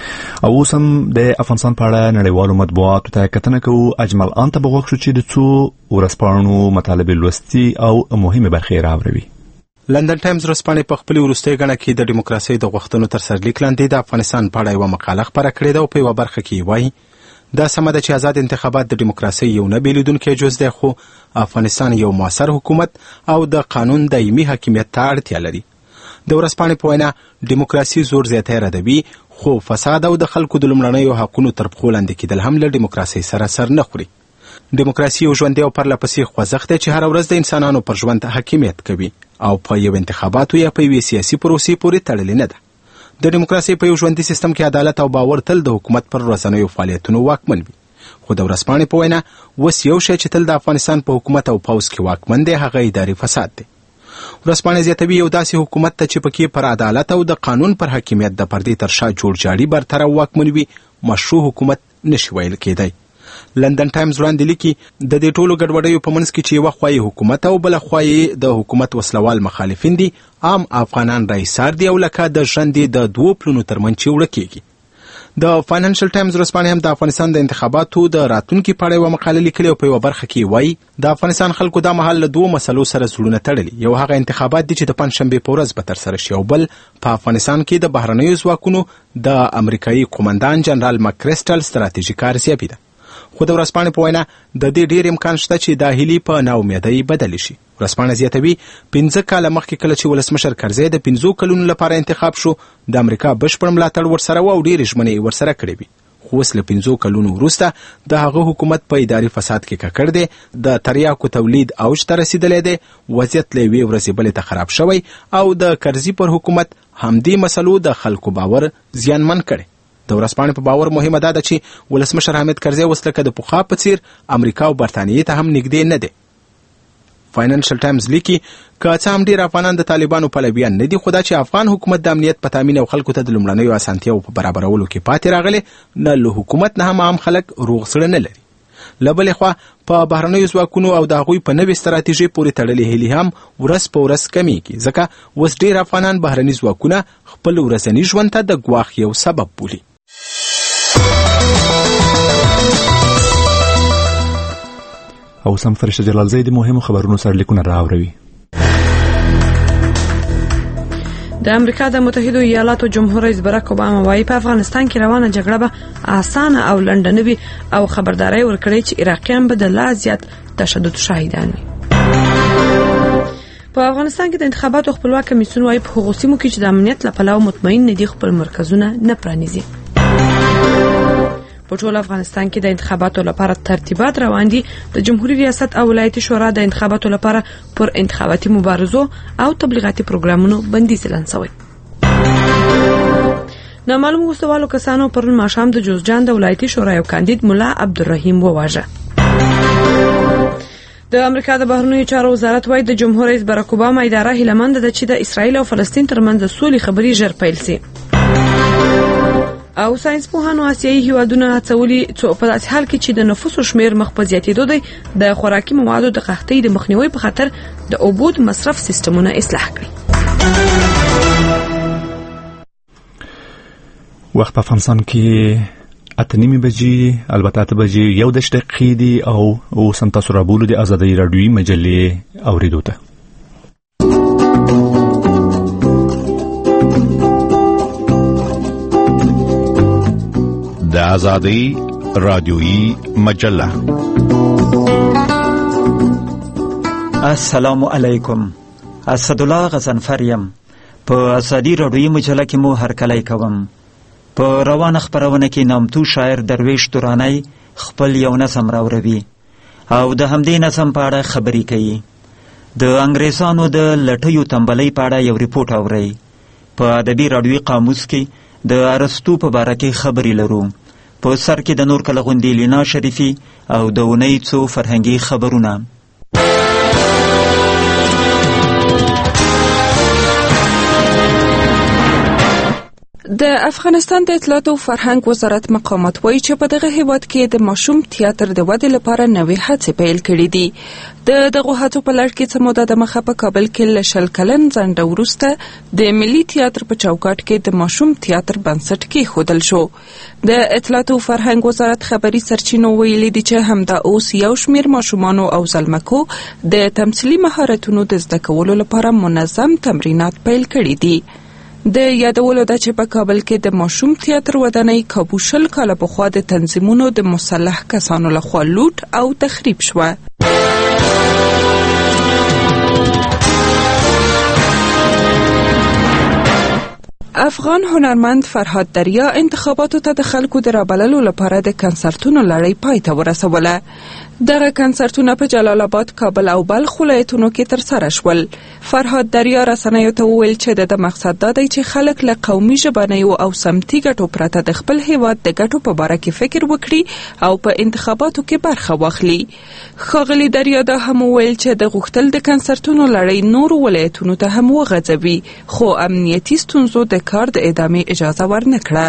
او اوس هم د افغانستان په اړه نړیوالو مطبوعاتو ته کتنه کوو. اجمل آن ته به غوږ شو چې د څو ورځپاڼو مطالبې لوستي او مهمې برخې راوروي. لندن ټایمز ورځپاڼې په خپلې وروستۍ ګڼه کې د ډیموکراسۍ د غوښتنو تر سرلیک لاندې د افغانستان په اړه یوه مقاله خپره کړې ده او په یوه برخه کې وایي دا سمه ده چې آزاد انتخابات د ډیموکراسۍ یو نه بیلیدونکی جز دی خو افغانستان یو موثر حکومت او د قانون دایمي حاکمیت ته اړتیا لري. د ورځپاڼې په وینا ډیموکراسي زور زیاتی ردوي خو فساد او د خلکو د لومړنیو حقونو تر پښو لاندې کیدل هم له ډیموکراسۍ سره سر نه خوري. ډیموکراسي یو ژوندی او پرلپسې خوځښت دی چې هره ورځ د انسانانو پر ژوند حاکمیت کوي او په یو انتخاباتو یا په یوې سیاسي پروسې پورې تړلې نه ده. د ډیموکراسۍ په یو ژوندي سیستم کې عدالت او باور تل د حکومت پر ورځنیو فعالیتونو واکمن وي. خو د ورځپاڼې په وینا اوس یو شی چې تل د افغانستان په حکومت او پوځ کې واکمن دی هغه اداري فساد دی. ورځپاڼې زیاتوي یو داسې حکومت ته چې پکې پر عدالت او د قانون پر حاکمیت د پردې تر شا جوړ جاړي برتر او واکمن وي مشروع حکومت نشي ویل کېدی. لندن ټایمز وړاندې لیکي د دې ټولو ګډوډیو په منځ کې چې یوه خوا یې حکومت او بله خوا یې د حکومت وسلوال مخالفین دي عام افغانان رایسار دي او لکه د ژرندې د دوو پلونو ترمنځ چې وړه کېږي. د فاینانشل ټایمز ورځپاڼې هم د افغانستان د انتخاباتو د راتلونکي په اړه یوه مقاله لیکلې او په یوه برخه کې وایي د افغانستان خلکو دا مهال له دوو مسلو سره زړونه تړلي. یو هغه انتخابات دي چې د پنجشنبې په ورځ به ترسره شي او بل په افغانستان کې د بهرنیو ځواکونو د امریکایي قومندان جنرال مکریسټل ستراتیژیک ارزیابي ده. خو د ورځپاڼې په وینا د دې ډېر امکان شته چې دا هیلې په ناامیدۍ بدلې شي. ورځپاڼه زیاتوي پنځه کاله مخکې کله چې ولسمشر کرزی د پنځو کلونو لپاره انتخاب شو د امریکا بشپړ ملاتړ ورسره و او ډېرې ژمنې ورسره کړې وي. خو اوس له پنځو کلونو وروسته د هغه حکومت په اداري فساد کې ککړ دی، د تریاکو تولید اوج ته رسیدلی دی، وضعیت له یوې ورځې بلې ته خراب شوی او د کرزي پر حکومت همدې مسلو د خلکو باور زیانمن کړی. د ورځپاڼې په باور مهمه دا ده چې ولسمشر حامد کرزی اوس لکه د پخوا په څیر امریکا او برطانیې ته هم نږدې نه دی. فاینانشل ټایمز لیکي که څه هم ډیر افغانان د طالبانو پلویان نه دي، خو دا چې افغان حکومت د امنیت په تامین او خلکو ته د لومړنیو اسانتیاو په برابرولو کې پاتې راغلی، نه له حکومت نه هم عام خلک روغ زړه نه لري. له بلې خوا په بهرنیو ځواکونو او د هغوی په نوې ستراتیژۍ پورې تړلې هیلې هم ورځ په ورځ کمیږي، ځکه اوس ډیر افغانان بهرني ځواکونه خپل ورځني ژوند ته د ګواښ یو سبب بولي. او سم فرشته جلالزی د مهمو خبرونو سرلیکونه راوړي. د امریکا د متحده ایالاتو جمهور رئیس براک اوباما وايي په افغانستان کې روانه جګړه به اسانه او لنډه نه وي او خبرداري ورکړي چې عراقیان به د لا زیات تشدد شاهدان وي. په افغانستان کې د انتخاباتو خپلواک کمیسیون وايي په هغو سیمو کې چې د امنیت له پلوه مطمئن نه دي خپل مرکزونه نه پرانیزي. په ټول افغانستان کې د انتخاباتو لپاره ترتیبات روان دي. د جمهوریت ریاست او ولایتي شورا د انتخاباتو لپاره پر انتخاباتي مبارزو او تبلیغاتي پروګرامونو بندیز اعلان شوی. نامعلوم وسوالو کسانو پرون ماښام د جوزجان د ولایتي شورا یو کاندید مولا عبدالرحیم وواژه. د امریکا د بهرنیو چارو وزارت وايي د جمهور رئیس براک اوباما اداره هیلهمنده ده چې د اسرایل او فلسطین ترمنځ د سولې خبرې ژر پیل شي. او ساينس پوهانو آسیایي هیوادونه هڅولي چې په داسې حال کې چې د نفوسو شمیر مخ په زیاتېدو دی د خوراکي موادو د قحطۍ د مخنیوي په خاطر د اوبو د مصرف سیستمونه اصلاح کړي. وخت په افغانستان کې اته نیمې بجې البته اته بجې یو دېرش دقیقې دي او اوس هم تاسو رابولو د ازادۍ راډیویي مجلې اورېدو ته. د ازادۍ راډیویي مجله. السلام علیکم. اسدالله غضنفر یم. په ازادۍ راډیویي مجله کې مو هرکلی کوم. په روانه خپرونه کې نامتو شاعر درویش درانی خپل یو نظم راوړوي او د همدې نظم په اړه خبرې کوي. د انګریزانو د لټیو تنبلۍ په اړه یو ریپورټ اورئ. په ادبي راډیویي قاموس کې د ارسطو په باره کې خبرې لرو. په سر کې د نور کله غوندې لینا شریفي او د اونۍ څو فرهنګي خبرونه. د افغانستان د اطلاعات او فرهنګ وزارت مقامات وایي چې په دغه هیواد کې د ماشوم تیاتر د ودې لپاره نوې هڅې پیل کړې دي. د دغه هڅو په لړ کې څه موده دمخه په کابل کې له شل کلن ځنډه وروسته د ملي تیاتر په چوکاټ کې د ماشوم تیاتر بنسټ کېښودل شو. د اطلاعات او فرهنګ وزارت خبري سرچینو ویلي دي چې همدا اوس یو شمېر ماشومانو او زلمکو د تمثیلي مهارتونو د زده کولو لپاره منظم تمرینات پیل کړي دي. د یادولو ده چې په کابل کې د ماشوم تیاتر ودانۍ کابو شل کاله پخوا د تنظیمونو د مسلح کسانو لخوا لوټ او تخریب شوه. افغان هنرمند فرهاد دریا انتخاباتو ته د خلکو د رابللو لپاره د کنسرتونو لړۍ پای ته ورسوله. دغه کنسرتونه په جلال آباد، کابل او بلخ ولایتونو کې ترسره شول. فرهاد دریا رسنیو ته وویل چې د مقصد دا دی چې خلک له قومي ژبنیو او سمتي ګټو پرته د خپل هیواد د ګټو په باره کې فکر وکړي او په انتخاباتو کې برخه واخلي. ښاغلي دریا دا هم وویل چې د غوښتل د کنسرتونو لړۍ نورو ولایتونو ته هم وغځوي، خو امنیتي ستونزو د کار د ادامې اجازه ورنکړه.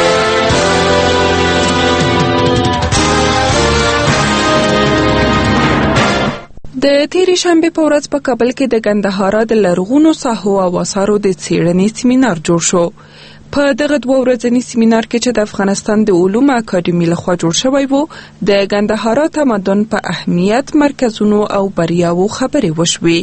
د تیرې شنبې په ورځ په کابل کې د ګندهارا د لرغونو ساحو او آثارو د څېړنې سیمینار جوړ شو. په دغه دوه ورځني سیمینار کې چې د افغانستان د علومو اکاډمي لخوا جوړ شوی و، د ګندهارا تمدن په اهمیت، مرکزونو او بریاوو خبرې وشوې.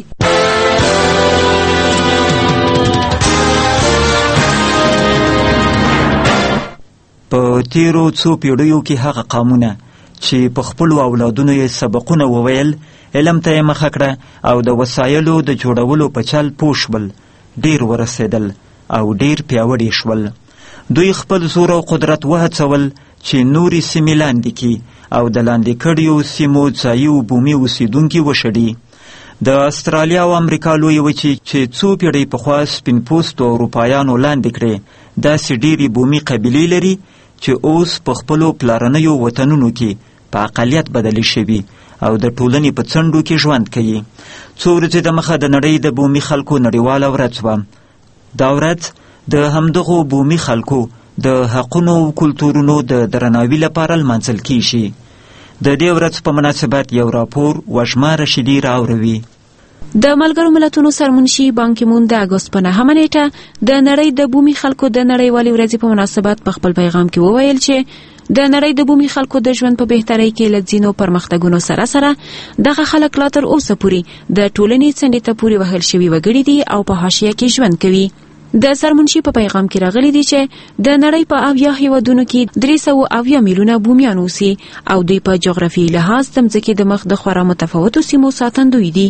په تیرو څو پیړیو کې هغه قومونه چې په خپلو اولادونو یې سبقونه وویل، علم ته یې مخه کړه او د وسایلو د جوړولو په چل پوه شول، ډیر ورسېدل او ډیر پیاوړي شول. دوی خپل زور او قدرت وهڅول چې نورې سیمې لاندې کړي او د لاندې کړیو سیمو ځایي بومي اوسیدونکي وشړي. د استرالیا او امریکا لویې وچې چې څو پیړۍ پخوا سپین پوستو اروپایانو لاندې کړې، داسې ډېرې بومي قبیلې لري چې اوس په خپلو پلارنیو وطنونو کې په اقلیت بدلې شوي او د ټولنې په څنډو کې ژوند کوي. څو ورځې د مخه د نړۍ د بومي خلکو نړیواله ورځ وه. دا ورځ د همدغو بومي خلکو د حقونو او کلتورونو د درناوي لپاره لمانځل کیږي. د دې ورځ په مناسبت یو راپور وشما رشیدي راوروي. د ملګرو ملتونو سرمنشي بان کی مون د اګوست په نهمه نیټه د نړۍ د بومي خلکو د نړیوالې ورځې په مناسبت په خپل پیغام کې وویل چې د نړۍ د بومي خلکو د ژوند په بهترۍ کې له ځینو پرمختګونو سره سره دغه خلک لا تر اوسه پورې د ټولنې څنډې ته پورې وهل شوي وګړي دي او په حاشیه کې ژوند کوي. د سرمنشي په پیغام کې راغلي دي چې د نړۍ په اویا هیوادونو کې درې سوه اویا میلیونه بومیان اوسي او دوی په جغرافیایي لحاظ د مځکې د مخ د خورا متفاوتو سیمو ساتندوی دي.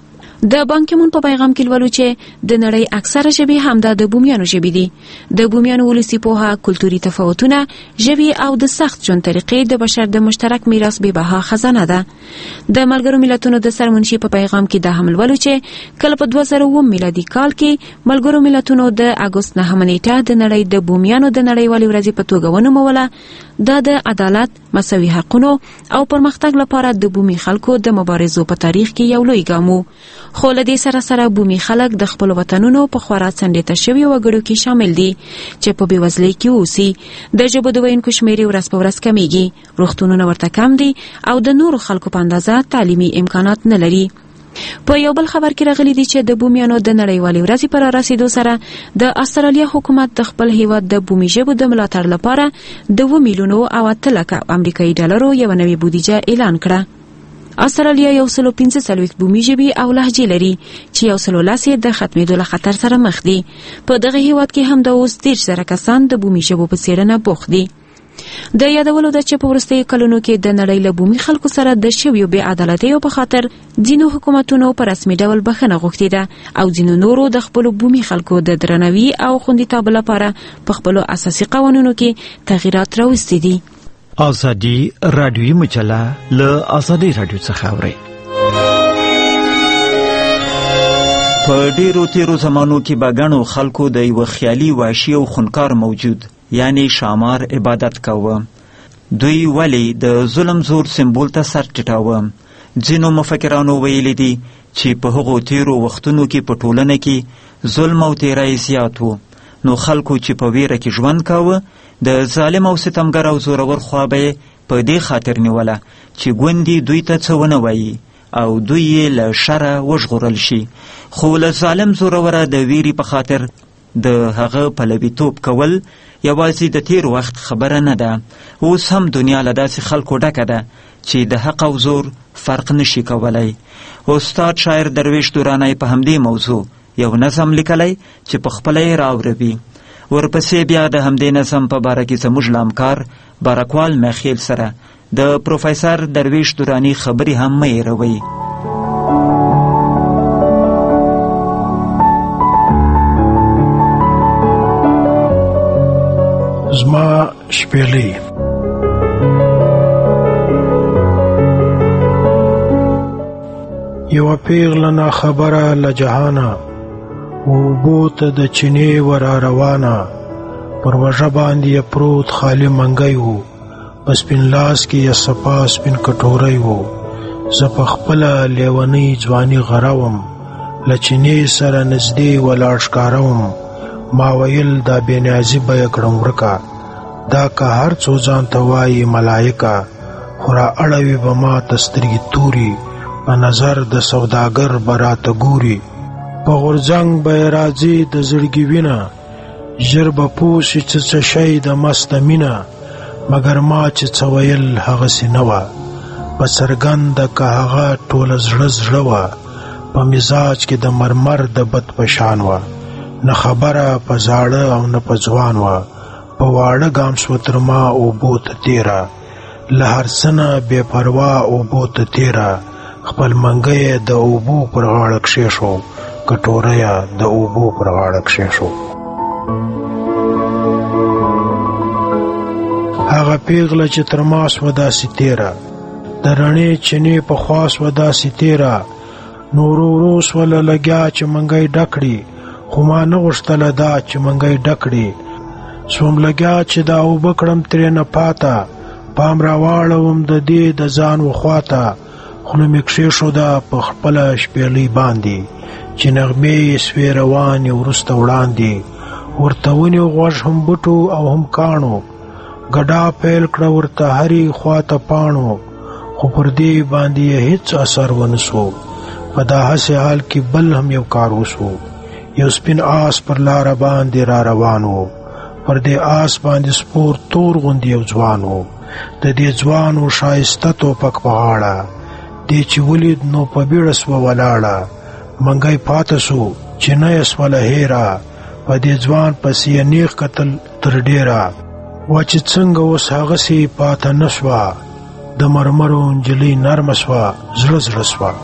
د بان کی مون په پیغام کې لولو چې د نړۍ اکثره ژبې همدا د بومیانو ژبې دي. د بومیانو ولسي پوهه، کلتوري تفاوتونه، ژبې او د سخت ژوند طریقې د بشر د مشترک میراث بې بها خزانه ده. د ملګرو ملتونو د سرمنشي په پیغام کې دا هم لولو چې کله په دوه زره اووه میلادي کال کې ملګرو ملتونو د اګوست نهمه نیټه د نړۍ د بومیانو د نړیوالې ورځې په توګه ونوموله. دا د عدالت، مساوي حقونو او پرمختګ لپاره د بومي خلکو د مبارزو په تاریخ کې یو لوی ګام و. خو له دې سره سره بومي خلک د خپلو وطنونو په خورا څنډې ته شوي وګړو کې شامل دي چې په بېوزلۍ کې اوسي. د ژبو د ویونکو شمېرې ورځ په ورځ کمیږي، روغتونونه ورته کم دي او د نورو خلکو په اندازه تعلیمي امکانات نه لري. په یو بل خبر کې راغلي دي چې د بومیانو د نړیوالې ورځې پر رسیدو سره د استرالیا حکومت د خپل هیواد د بومي ژبو د ملاتړ لپاره د اووه میلیونو او اته لکه امریکایي ډالرو یوه نوې بودیجه اعلان کړه. استرالیا یو سلو پنځه څلوېښت بومي ژبې او لهجې لري چې یو سلو لس یې د ختمېدو له خطر سره مخ دي. په دغه هیواد کې هم د اوس دېرش زره کسان د بومي ژبو په څېړنه بوخت دي. د یادولو ده چې په وروستیو کلونو کې د نړۍ له بومي خلکو سره د شویو بې عدالتیو په خاطر ځینو حکومتونو په رسمي ډول بخښنه غوښتې ده او ځینو نورو د خپلو بومي خلکو د درناوي او خوندیتاب لپاره په خپلو اساسي قوانینو کې تغییرات راوستي دي. ازادي رادیوي مجله له ازادي رادیو څخه اوري. په ډیرو تیرو زمانو کې به ګڼو خلکو د یوه خیالي وحشي او خونکار موجود یعنی شامار عبادت کاوه. دوی ولې د ظلم زور سمبول ته سر ټیټاوه. ځینو مفکرانو ویلي دي چې په هغو تیرو وختونو کې په ټولنه کې ظلم او تیری زیات و، نو خلکو چې په ویره کې ژوند کاوه د ظالم او ستمګر او زورور خوا به یې په دې خاطر نیوله چې ګوندي دوی ته څه ونه وایي او دوی یې له شره وژغورل شي. خو له ظالم زوروره د ویرې په خاطر د هغه پلویتوب کول یوازې د تیر وخت خبره نه ده. اوس هم دنیا له داسې خلکو ډکه ده چې د حق او زور فرق نشي کولی. استاد شاعر درویش دورانی په همدې موضوع یو نظم لیکلی چې په خپله یې راوروي. ورپسې بیا د همدې نظم په باره کې زموږ لامکار بارکوال میخیل سره د پروفیسر درویش دورانی خبرې هم مه هېروئ. زما شپېلۍ یوه پیغله ناخبره له جهانه اوبو ته د چینې ورا روانه پر وژه باندې یې پروت خالي منګی و په سپین لاس کې یې صفا سپین کټوری و. زه په خپله لیونۍ ځواني غره وم له چینې سره نږدې ولاړ ښکاره وم. ما ویل دا بېنیازي به یې کړم ورکه دا که هر څو ځان ته وایي ملایکه خو را اړوي به ما ته سترګې توري په نظر د سوداګر به راته ګوري. په غورځنګ به یې راځي د زړګي وینه ژر به پوه شي چې څه شی د مسته مینه مګر ما چې څه ویل هغسې نه وه په څرګنده که هغه ټوله زړه زړه وه په مزاج کې د مرمر د بد په شان وه نه خبره په زاړه او نه په ځوان وه په واړه ګام شوه تر ما اوبو ته تېره له هر څه نه بې پروا اوبو ته تېره خپل منګی د اوبو پر غاړه کښېښو کټوری د اوبو پر غاړه کښېښو. هغه پیغله چې تر ما سوه داسې تېره د رڼې چینې په خوا سوه داسې تېره نو ورو ورو سوله لګیا چې منګی ډک کړي خو ما نه غوښتله دا چې منګی ډک کړي. سوم لګیا چې دا اوبه کړم ترېنه پاته پام را واړوم د دې د ځان وخواته خوله مې کښېښوده په خپله شپېلۍ باندې چې نغمې یې سوې روانې وروسته وړاندې ورته ونیو غوږ هم بوټو او هم کاڼو ګډا پیل کړه ورته هرې خواته پاڼو خو پر دې باندې یې هېڅ اثر ونه سو په دا هسې حال کې بل هم یو کار وسو یو سپین آس پر لاره باندې را روان و پر دې آس باندې سپور تور غوندې یو ځوان و د دې ځوان و ښایسته توپک په غاړه دې چې ولید نو په بیړه سوه ولاړه منګی پاته سو چې نه یې سوله هېره په دې ځوان پسې یې نیغ کتل تر ډېره وا چې څنګه اوس هغسې پاته نه سوه د مرمرو نجلۍ نرمه سوه زړه زړه سوه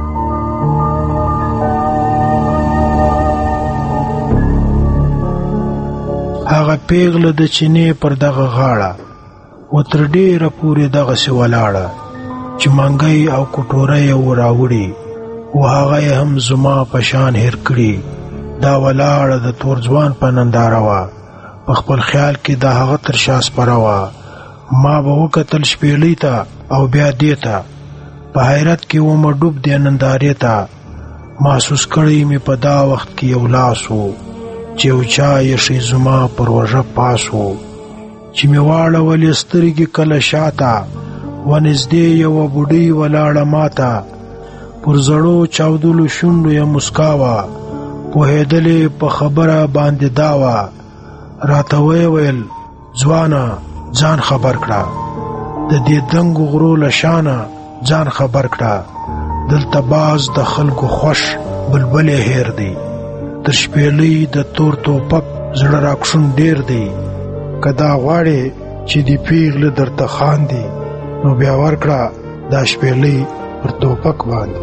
هغه پیغله د چینې پر دغه غاړه و تر ډېره پورې دغسې ولاړه چې منګی او کټوره یې وراوړي و هغه یې هم زما په شان هېر کړي دا ولاړه د تور ځوان په ننداره وه په خپل خیال کې د هغه تر شا سپره وه ما به وکتل شپېلۍ ته او بیا دې ته په حیرت کې ومه ډوب دې نندارې ته محسوس کړی مې په دا وخت کې یو لاس و چې یو چا یې زما پر وژه پاس و چې مې واړولې سترګې کله شاته ونږدې یوه بوډۍ ولاړه ماته پر زړو چاودلو شونډو یې مسکا وه پوهېدلې په خبره باندې دا وه راته ویې ویل ځوانه ځان خبر کړه د دې دنګو غرو له شانه ځان خبر کړه دلته باز د خلکو خوښ بلبل یې هېر دی تر شپېلۍ د تور توپک زړه راکښون ډېر دی که دا غواړې چې دې پیغله درته خاندي نو بیا ورکړه دا شپېلۍ پر توپک باندې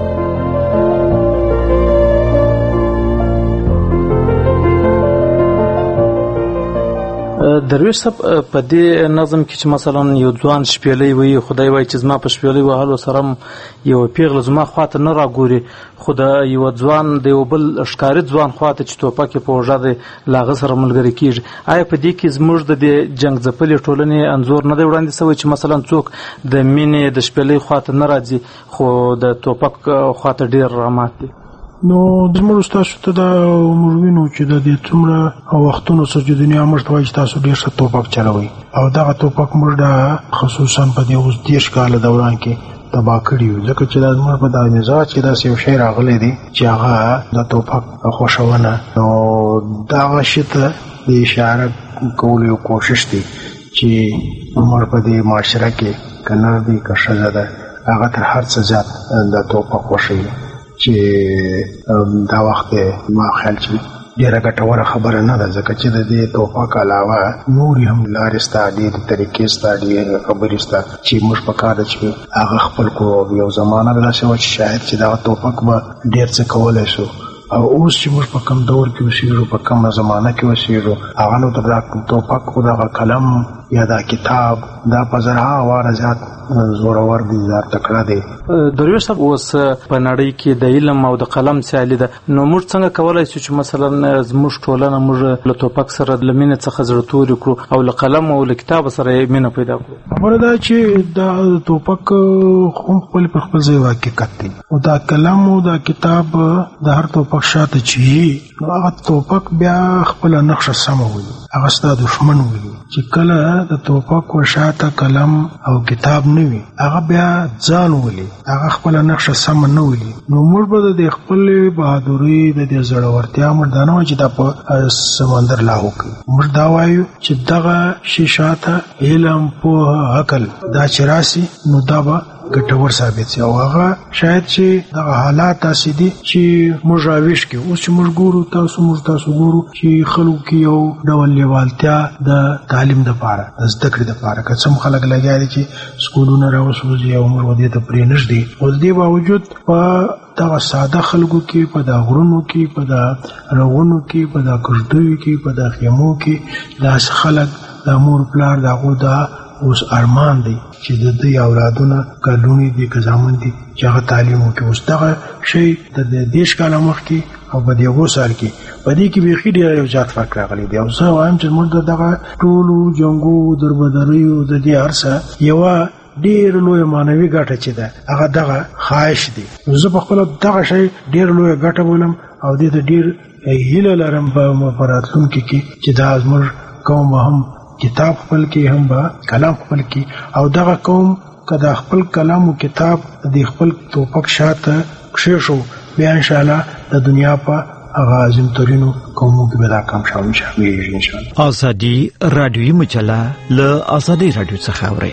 درویش صاحب په دې نظم کې چې مثلا یو ځوان شپېلۍ وایي خدای وایي چې زما په شپېلۍ وهلو سره یو پیغله زما خواته نه راګوري خو د یو ځوان د یو بل ښکاري ځوان خواته چې توپک یې په اوږه دی له هغه سره ملګری کېږي آیا په دې کې زموږ د دې جنګ ځپلې ټولنې انځور نه دی وړاندې شوی چې مثلا څوک د مینې د شپېلۍ خواته نه راځي خو د توپک خواته ډېر رامات دی نو زموږ ستاسو ته دا موږ وینو چې د دې څومره وختونو څخه چې دنیا موږ ته وایي چې تاسو ډېر ښه توپک چلوئ او دغه توپک موږ دا خصوصا په دې اوس دېرش کاله دوران کې تباه کړي وو ځکه چې دا زموږ په دا مزاج کې داسې یو شی راغلی دی چې هغه د توپک خوښونه نو دغه شي ته د اشاره کولو یو کوشش دی چې موږ په دې معاشره کې که نر دی که ښځه ده هغه تر هر څه زیات د توپک خوښوي چې دا وخت ما خیال چې ډېره ګټوره خبره نه ده ځکه چې د دې توپک علاوه نورې هم لارې شته ډېرې طریقې شته ډېرې خبرې شته چې موږ په کار ده چې هغه خپل کړو یو زمانه به داسې وه چې شاید چې دغه توپک به ډېر څه کولی شو او اوس چې موږ په کم دور کې اوسېږو په کمه زمانه کې اوسېږو هغه نو تر دا توپک خو دغه قلم یا دا کتاب دا په زرها واره زیات زورور دی زیات تکړه دی درویش صاحب اوس په نړۍ کې د علم او د قلم سیالي ده نو موږ څنګه کولی شو چې مثلا زموږ ټولنه موږ له توپک سره له مینې څخه زړه تورې کړو او له قلم او له کتاب سره یې مینه پیدا کړو خبره ده چې دا توپک هم خپل په خپل ځای حقیقت دی او دا قلم او دا کتاب د هر توپک شاته چې نو هغه توپک بیا خپله نقشه سمه ولي هغه ستا دښمن ولي چې کله د توپک و شاته قلم او کتاب نه وي هغه بیا ځان ولي هغه خپله نقشه سمه نه ولي نو موږ به د خپلې بهادرۍ د دې زړورتیا موږ دا نه وایو چې دا په سمندر لاهو کوي موږ دا وایو چې دغه شي شاته علم پوهه عقل دا چې راسي نو دا به ګټور ثابت شي او هغه شاید چې دغه حالات داسې دي چې موږ راویښ کړي اوس چې موږ ګورو تاسو موږ تاسو ګورو چې خلکو کې یو ډول لیوالتیا د تعلیم دپاره د زده کړې دپاره که څه خلک لګیا دي چې سکولونه راوسوځي او موږ دې ته پرې نږدې اوس دې باوجود په دغه ساده خلکو کې په دا غرونو کې په دا رغونو کې په دا کښتیو کې په دا خیمو کې داسې خلک د مور پلار د هغو دا اوس ارمان دی چې د دوی اولادونه که لوڼې دي که زامن دي چې هغه تعلیم وکړي اوس دغه شی د دېرش کاله مخکې او په دې یو سال کې په دې کې بیخي ډېر یو ځات فرق راغلی دی. او زه وایم چې موږ دغه ټولو جنګو دربدریو د دې هرڅه یوه ډېر لوی معنوي ګټه چې ده هغه دغه خواهش دی. زه په خپله دغه شی ډېر لویه ګټه بولم او دې ته ډېر هیله لرم په راتلونکي کې چې دا زموږ قوم هم کتاب خپل کې هم به کلام خپل کې او دغه قوم که د خپل کلام او کتاب د خپل توپک شاته کښېښو بیا انشاءالله د دنیا په هغه عظیم ترینو قومو کې به دا کام شامل شي انشاءالله. ازادي رادیوي مجله له ازادي رادیو څخه اورئ.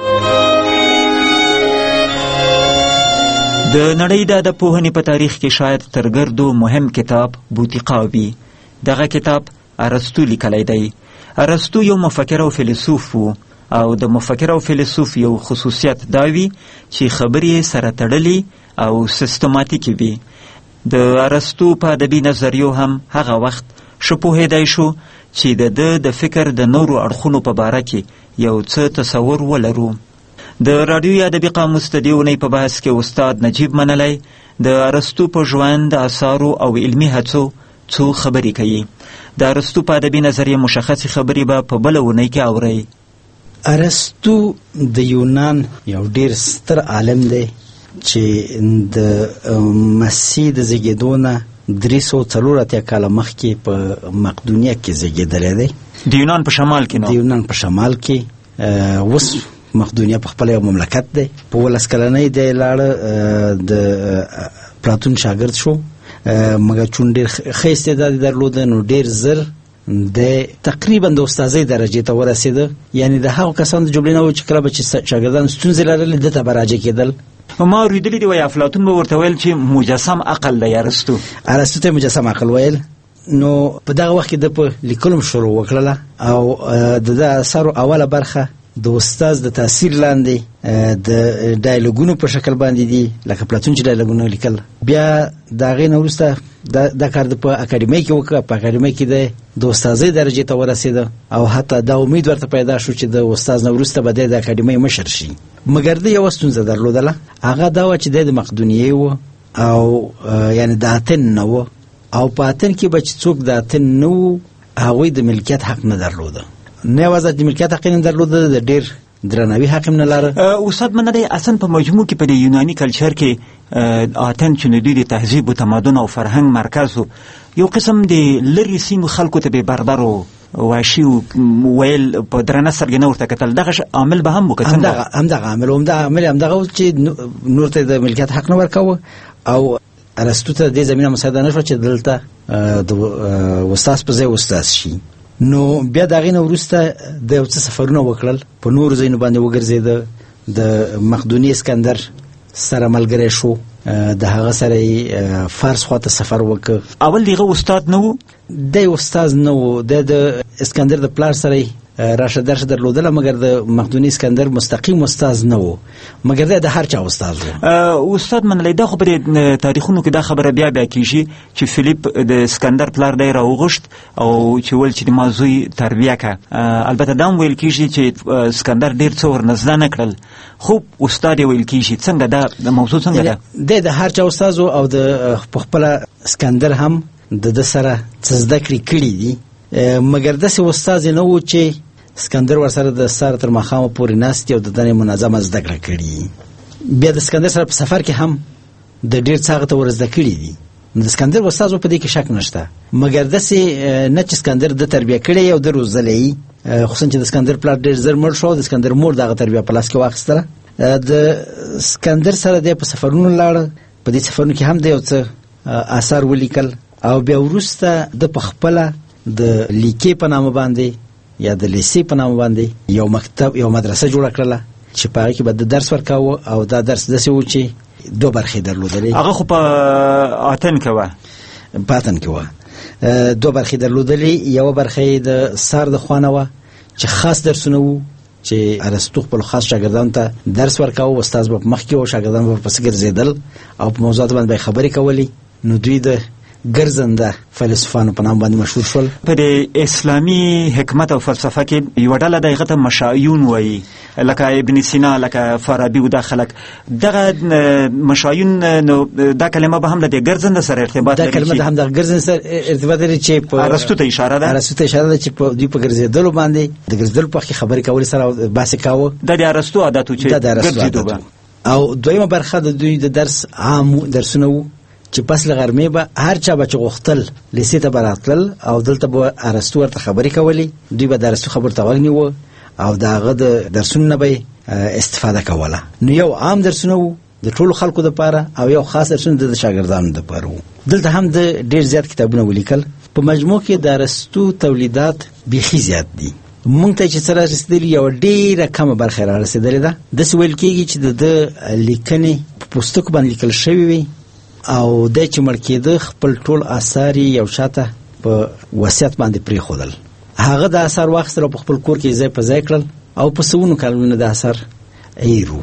د نړۍ د پوهنې په تاریخ کې شاید تر ګردو مهم کتاب بوتیقا وي. دغه کتاب ارسطو لیکلی دی. ارسطو یو مفکر او فیلسوف و او د مفکر او فیلسوف یو خصوصیت دا وي چې خبرې سره تړلې او سیستماتیکي وي. د ارسطو په ادبي نظریو هم هغه وخت ښه پوهېدی شو چې د ده د فکر د نورو اړخونو په باره کې یو څه تصور ولرو. د راډیوي ادبي قاموس د دې اونۍ په بحث کې استاد نجیب منلی د ارسطو په ژوند، اثارو او علمي هڅو څو خبرې کوي. د ارسطو په ادبي نظریه مشخصې خبرې به په بله اونۍ کې اورئ. ارسطو د یونان یو ډېر ستر عالم دی چې د مسیح د زیږېدو نه درې سوه څلور اتیا کاله مخکې په مقدونیه کې زیږېدلی دی. د یونان په شمال کې نو د یونان په شمال کې اوس مقدونیه په خپل یو مملکت دی. په ولس کلنۍ دی لاړه د پلاتون شاګرد شو، مګر چون ډېر ښه استعداد درلوده نو ډېر زر د تقریبا د استاذۍ درجې ته ورسېده. یعنې د هغو کسانو د جملې نه و چې کله به چې شاګردان ستونزې لرلې ده ته به راجع کېدل. ما اورېدلي دي وایي افلاطون به ورته ویل چې مجسم عقل دی ارسطو. ارسطو ته مجسم عقل ویل. نو په دغه وخت کې ده په لیکلو شروع وکړله او د ده اثارو اوله برخه د استاز د تاثیر لاندې د ډایلوګونو په شکل باندې دي، لکه پلاتون چې ډایلوګونه لیکل. بیا د هغې نه وروسته دا کار د په اکاډمۍ کې وکړه. په اکاډمۍ کې د د استاذۍ درجې ته ورسېده او حتی دا امید ورته پیدا شو چې د استاز نه وروسته به دی د اکاډمۍ مشر شي. مګر د یوه ستونزه درلودله، هغه دا وه چې دی د مقدونیې و او یعنې د اتن نه و او په اتن کې به چې څوک د اتن نه و هغوی د ملکیت حق نه درلوده. نه یوازې د ملکیت حق نه درلوده، د ډېر درناوي حق هم نه لاره. استاد منلی اصلا په مجموع کې په د یوناني کلچر کې اتن چې د دوی د تهذیب و تمدن او فرهنګ مرکز و، یو قسم د لرې سیمو خلکو ته بې بردر و وحشي ویل په درنه سترګې نه ورته کتل. دغه عامل به هم و که څنګه؟ همدغه عامل و همدغه عامل همدغه و چې نور ته د ملکیت حق نه ورکوه او ارسطو ته د دې زمینه مساعده نه شوه چې دلته د استاز په ځای استاز شي. نو بیا د هغې نه وروسته د یو څه سفرونه وکړل، په نورو ځایونو باندې وګرځېده. د مقدوني اسکندر سره ملګری شو، د هغه سره یې فارس خواته سفر وکړ. اول دغه استاد نه و؟ دی استاز نه و، د د اسکندر د پلار سره راشه درشه درلودله، مګر د مقدوني اسکندر مستقیم استاز نه و، مګر دی د هر چا استاز و. استاد منلی دا خو په تاریخونو کې دا خبره بیا بیا کېږي چې فلیپ د اسکندر پلار دی راوغوښت او چې ویل چې د ما زوی تربیه که. البته دا هم ویل کېږي چې اسکندر ډېر څه ور زده نه کړل، خو استاد یې ویل کېږي. څنګه دا موضوع څنګه ده؟ دی د هر چا استاز و او د پخپله اسکندر هم د ده سره څه زده کړې کړي دي، مګر داسې استاز یې نه و چې اسکندر ورسره د سهار تر ماښامه پورې ناست او د دنې منظمه زده کړه کړي. بیا د اسکندر سره په سفر کې هم د ډېر څه هغه ته ور زده کړي دي. نو د اسکندر استاز و په دې کې شک نشته، مګر داسې نه چې اسکندر د تربیه کړی او د روزلی، خصوصا چې د اسکندر پلار ډېر زر مړ شو او د اسکندر مور دغه تربیه په لاس کې واخیستله. د اسکندر سره دی په سفرونو لاړه، په دې سفرونو کې هم د یو څه آثار ولیکل او بیا وروسته د په خپله د لیکې په نامه باندې یا د لیسې په نامه باندې یو مکتب یو مدرسه جوړه کړله چې په هغه کې به د درس ورکاوه او دا درس داسې و چې دوه برخې درلودلې. هغه خو په اتن کې وه په اتن کې وه دوه برخې درلودلې. یوه برخه یې د سار د خوا نه وه چې خاص درسونه وو چې ارسطو خپل خاص شاګردانو ته درس ورکاوه، استاز به په مخ کې و، شاګردان به پسې ګرځېدل او په موضوعاتو باندې به یې خبرې کولې. نو دوی د ګرځنده فلسفانو په نام باندې مشهور شول. په اسلامي حکمت او فلسفه کې یو ډله دغه ته مشایون وایي، لکه ابن سینا، لکه فارابي او دا خلک. دغه مشایون نو دا کلمه به هم له ګرځنده سره ارتباط لري. دا کلمه هم د ګرځنده سره ارتباط لري چې په ارسطو ته اشاره ده. ارسطو ته اشاره ده چې په دوی په ګرځېدلو باندې د ګرځېدلو په کې خبرې کول سره باسي کاوه. دا د ارسطو عادت چې ګرځېدو. او دویمه برخه د دوی د درس عام درسونه وو چې پس له غرمې به هر چا به چې غوښتل لیسې ته به راتلل او دلته به ارسطو ورته خبرې کولې. دوی به د ارسطو خبرو ته غوږ نیوه او د هغه د درسونو نه به استفاده کوله. نو یو عام درسونه وو د ټولو خلکو دپاره او یو خاص درسونه د شاګردانو دپاره وو. دلته هم د ډېر زیات کتابونه ولیکل. په مجموع کې د ارسطو تولیدات بیخي زیات دي. مونږ ته چې سره رسېدلي یوه ډېره کمه برخه را رسېدلې ده. داسې ویل کېږي چې د ده لیکنې په پوستکو باندې لیکل شوي وي او دی چې مړ کېده خپل ټول آثار یې یو شاته په وصیت باندې پرېښودل. هغه د آثار واخیستل او په خپل کور کې ځای په ځای کړل او په سوونو کلونه د آثار ایرو.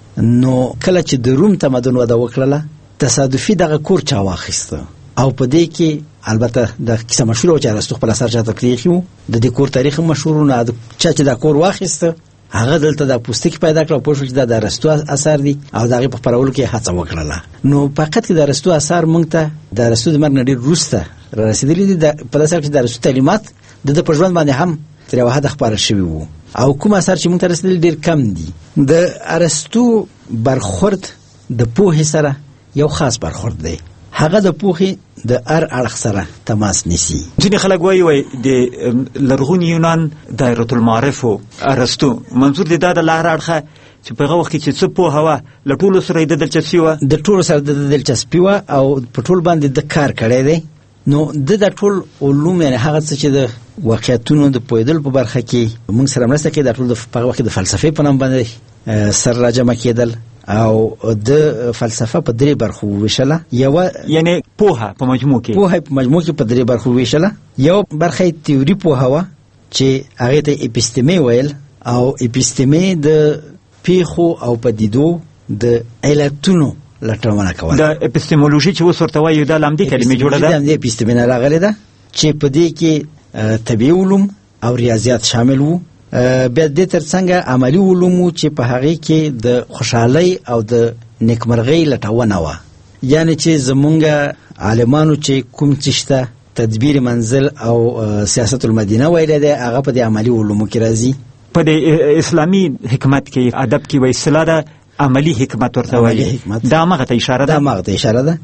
نو کله چې د روم تمدن وده وکړله تصادفي دغه کور چا واخیسته او په دې کې البته د کیسه مشهوره وه چې ارسطو خپل اثر چاته پرېښي وو. د دې کور تاریخ هم مشهور و. نه چا چې دا کور واخیسته هغه دلته د پوستکي پیدا کړ او پوه شول چې دا د ارسطو اثار دي او د هغې په خپرولو کې هڅه وکړله. نو په حقیقت کې د ارسطو اثار موږ ته د ارسطو د مرګ نه ډېر وروسته را رسېدلي دي. په داسې حال کې د ارسطو تعلیمات د ده په ژوند باندې هم تر یوه حده خپاره شوي وو او کوم اثار چې موږ ته رسېدلي ډېر کم دي. د ارسطو برخورد د پوهې سره یو خاص برخورد دی. هغه د پوهې د هر اړخ سره تماس نیسي. ځینې خلک وایي وایي د لرغوني یونان دایرة المعارف و ارسطو منظور دی دا د له هر اړخه چې په هغه وخت کې چې څه پوهه وه له ټولو سره یې د دلچسپي وه د ټولو سره د دلچسپي وه او په ټول باندې د کار کړی دی. نو د د ټول علوم یعنې هغه څه چې د واقعیتونو د پوهېدلو په برخه کې موږ سره مرسته کوي دا ټول په هغه وخت کې د فلسفې په نام باندې سر راجمع کېدل او د فلسفه په درې برخو وویشله. یوه یعنې پوهه په مجموع کې پوهه په مجموع کې په درې برخو وویشله. یو برخه یې تیوري پوهه وه چې هغې ته اپیستمې ویل او اپیستمې د پیښو او پدیدو د علتونو لټونه کوله. د اپیستمولوژي چې اوس ورته وایو دا له همدې کلمې جوړه ده. د همدې اپیستمې نه راغلې ده چې په دې کې طبیعي علوم او ریاضیات شامل وو. بیا دې تر څنګه عملي علومو چې په هغې کې د خوشحالۍ او د نیکمرغۍ لټونه وه. یعنې چې زمونږ عالمانو چې کوم څه شته تدبیر منزل او سیاست المدینه ویلی دی هغه په دې عملي علومو کې راځي. په د اسلامي حکمت کې ادب کې وایي اصطلاح ده عملي حکمت ورته وایي. دا همغه ته اشاره ده. دا همغه ته اشاره ده.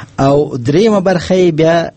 او درېیمه برخه یې بیا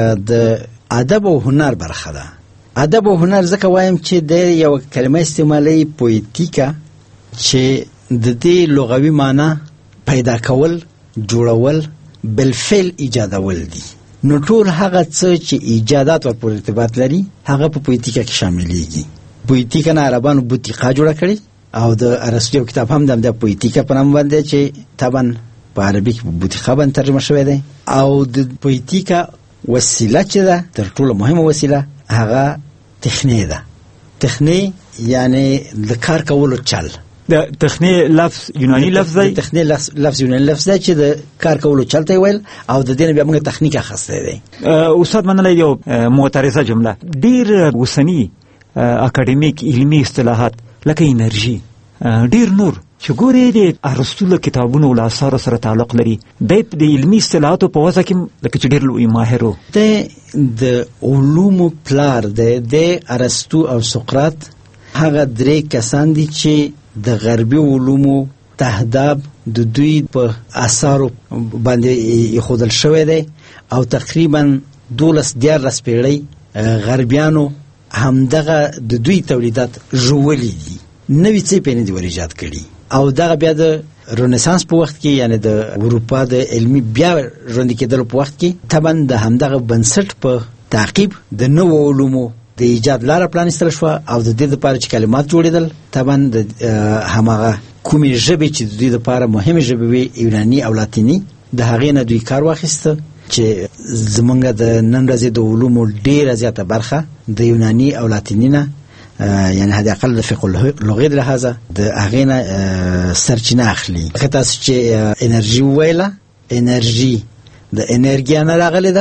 د ادب او هنر برخه ده. ادب او هنر ځکه وایم چې د یو کلمه استعمالوي پویتیکا چې د دې لغوي معنا پیدا کول، جوړول، بالفعل ایجادول دي. نو ټول هغه څه چې ایجادات ورپورې ارتباط لري هغه په پویتیکا کې شاملېږي. پویتیکا نه عربانو بوتیقا جوړه کړې او د ارسطو کتاب هم د پویتیکا په نام باندې چې طبعا په عربي کې بوتیقا باندې ترجمه شوی دی. او د پویتیکا وسیله چې ده تر ټولو مهمه وسیله هغه تخنیه ده. تخنیه یعنی د کار کولو چل. د تخنیه لفظ یونانی لفظ دی. تخنیه لفظ یونانی لفظ دی چې د کار کولو چل ته ویل او د دې نه بیا موږ تخنیک اخیستی دی. استاد منلی یو معترضه جمله ډېر اوسني اکاډمیک علمي اصطلاحات لکه انرژي ډېر نور چې ګورې د ارسطو له کتابونو له اثارو سره تعلق لري دی د علمي اصطلاحاتو په وضع کې لکه چې ډېر لوی ماهر و. دی د علومو پلار دی. د ارسطو او سقراط هغه درې کسان دي چې د غربي علومو تهداب د دوی په اثارو باندې ایښودل شوی دی او تقریبا دولس دیارلس پیړۍ غربیانو همدغه د دوی تولیدات ژوولي دي. نوي څه پې نه دي ور ایجاد کړي او دغه بیا د رنسانس په وخت کې یعنی د اروپا د علمي بیا ژوندي کېدلو په وخت کې طبعا د همدغه بنسټ په تعقیب د نوو علومو د ایجاد لاره پرانیستل شوه او د دې دپاره چې کلمات جوړېدل طبعا د هماغه کومې ژبې چې د دوی دپاره مهمې ژبې وي یوناني او لاتیني د هغې نه دوی کار واخیسته چې زمونږ د نن ورځې د علومو ډېره زیاته برخه د یوناني او لاتیني نه یعنی حد اقل د فقه لغوي د لحاظه د هغې نه سرچینه اخلي. لکه تاسو چې انرژي وویله انرژي د انرګیا نه راغلې ده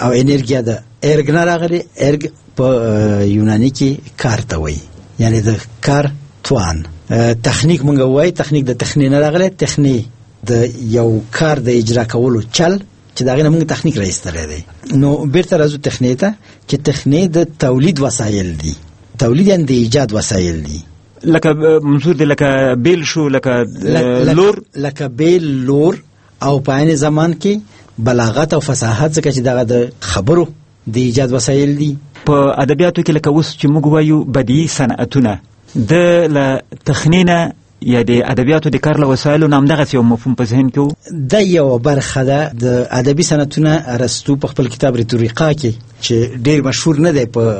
او انرګیا د ارګ نه راغلی. ارګ په یوناني کې کار ته وایي، یعنی د کار توان. تخنیک مونږ وایي، تخنیک د تخنی نه راغلی. تخنی د یو کار د اجرا کولو چل چې داغه موږ تخنیک راځتلې دی. نو بیرته راځو تخنیک ته چې تخنیک د تولید وسایل دي، تولید یعنی د ایجاد وسایل دي. لکه منظور دی لکه بیل شو، لکه لور، لکه بیل، لور، او په عین زمان کې بلاغت او فصاحت، ځکه چې دغه د خبرو د ایجاد وسایل دي. په ادبیاتو کې لکه اوس چې موږ وایو بدیعي صنعتونه، د ل تخنینه یا د ادبیاتو د کار له وسایلو نام دغه یو مفهوم په ذهن کې د یو برخه ده د ادبي صنعتونه. ارسطو په خپل کتاب ریتوریقا کې چې ډېر مشهور نه دی په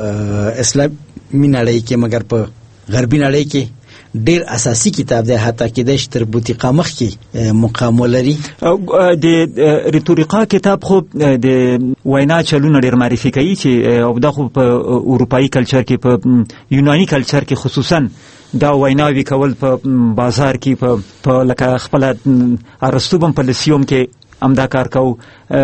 اسلامي نړۍ کې مګر په غربي نړۍ کې ډېر اساسي کتاب دی، حتی کېدای شي تر بوتیقا مخکې مقام ولري. د ریتوریقا کتاب خو د وینا چلونه ډېر معرفي کوي چې او دا خو په اروپایي کلچر کې، په یوناني کلچر کې خصوصا دا ویناوي کول په بازار کې په لکه خپل ارسطو هم په لسیوم کې امدا کار کو.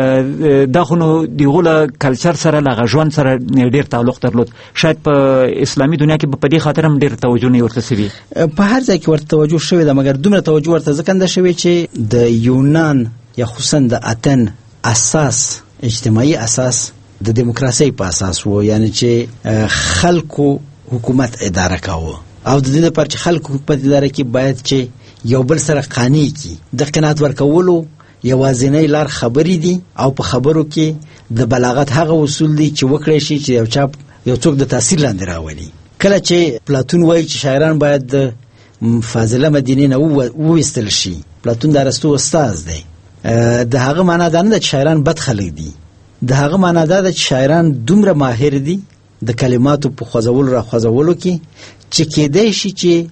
دا خو نو دیغه کلچر سره لغه ژوند سره ډیر تعلق درلود. شاید په اسلامي دنیا کې په دې خاطر هم ډیر توجه نه ورته شوی. په هر ځای کې ورته توجه شوی ده، مګر دومره توجه ورته ځکه نه شوی چې د یونان یا خصوصا د اتن اساس، اجتماعي اساس د دیموکراسي په اساس وو، یعنی چې خلکو حکومت اداره کاوه او د دې لپاره چې خلکو حکومت اداره کې باید چې یو بل سره قانع کی. د قناعت ورکولو یوازینی لار خبرې دي، او په خبرو کې د بلاغت هغه اصول دي چې وکړي شي چې یو چا یو څوک د تاثیر لاندې راولي. کله چې پلاتون وایي چې شاعران باید د فاضله مدینې نه وویستل شي، پلاتون د ارسطو استاد دی. د هغه معنا دا نه ده چې شاعران بد خلک دي، د هغه معنا دا ده چې شاعران دومره ماهر دي د کلماتو په خوځولو را خوځولو کې چې کېدای شي چې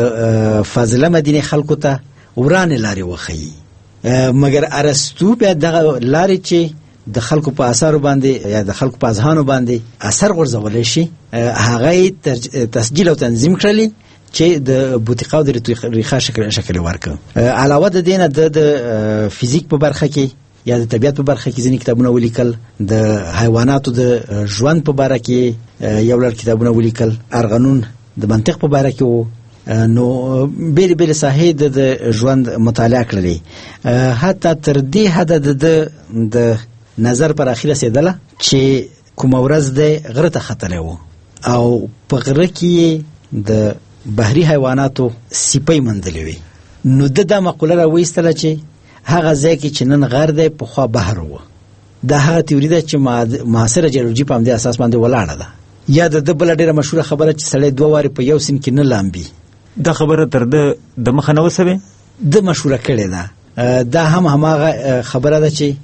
د فاضله مدینې خلکو ته ورانه لارې وښیي. مګر ارسطو بیا دغه لارې چې د خلکو په اثر باندې یا د خلکو په اذهانو باندې اثر غورځول شي، هغه تسجیل او تنظیم کړلی چې د بوتیقا او د ریتوریقا شکل شکل ورکړ. علاوه د دینه د فزیک په برخه کې یا د طبیعت په برخه کې ځینې کتابونه ولیکل، د حیواناتو د ژوند په باره کې یو لړ کتابونه ولیکل، ارغنون د منطق په باره کې وو. نو بیل بیل ساحې د ژوند مطالعه کړلې، حتی تر دې حد د د نظر پر اخیره رسیدله چې کوم ورځ د غره ته ختلی وو او په غره کې د بحري حیواناتو سیپۍ موندلې وي. نو د دا مقوله راویستله چې هغه ځای کې چې نن غر دی پخوا بحر وو. دا هغه تیوري ده چې معاصره جیولوژي په همدې اساس باندې ولاړه ده. یا د ده بله ډېره مشهوره خبره چې سړی دوه وارې په یو سیند کې نه لامبي. دا خبره تر ده د مخه نه وسوې؟ ده مشهوره کړې ده. دا هم هماغه خبره ده چې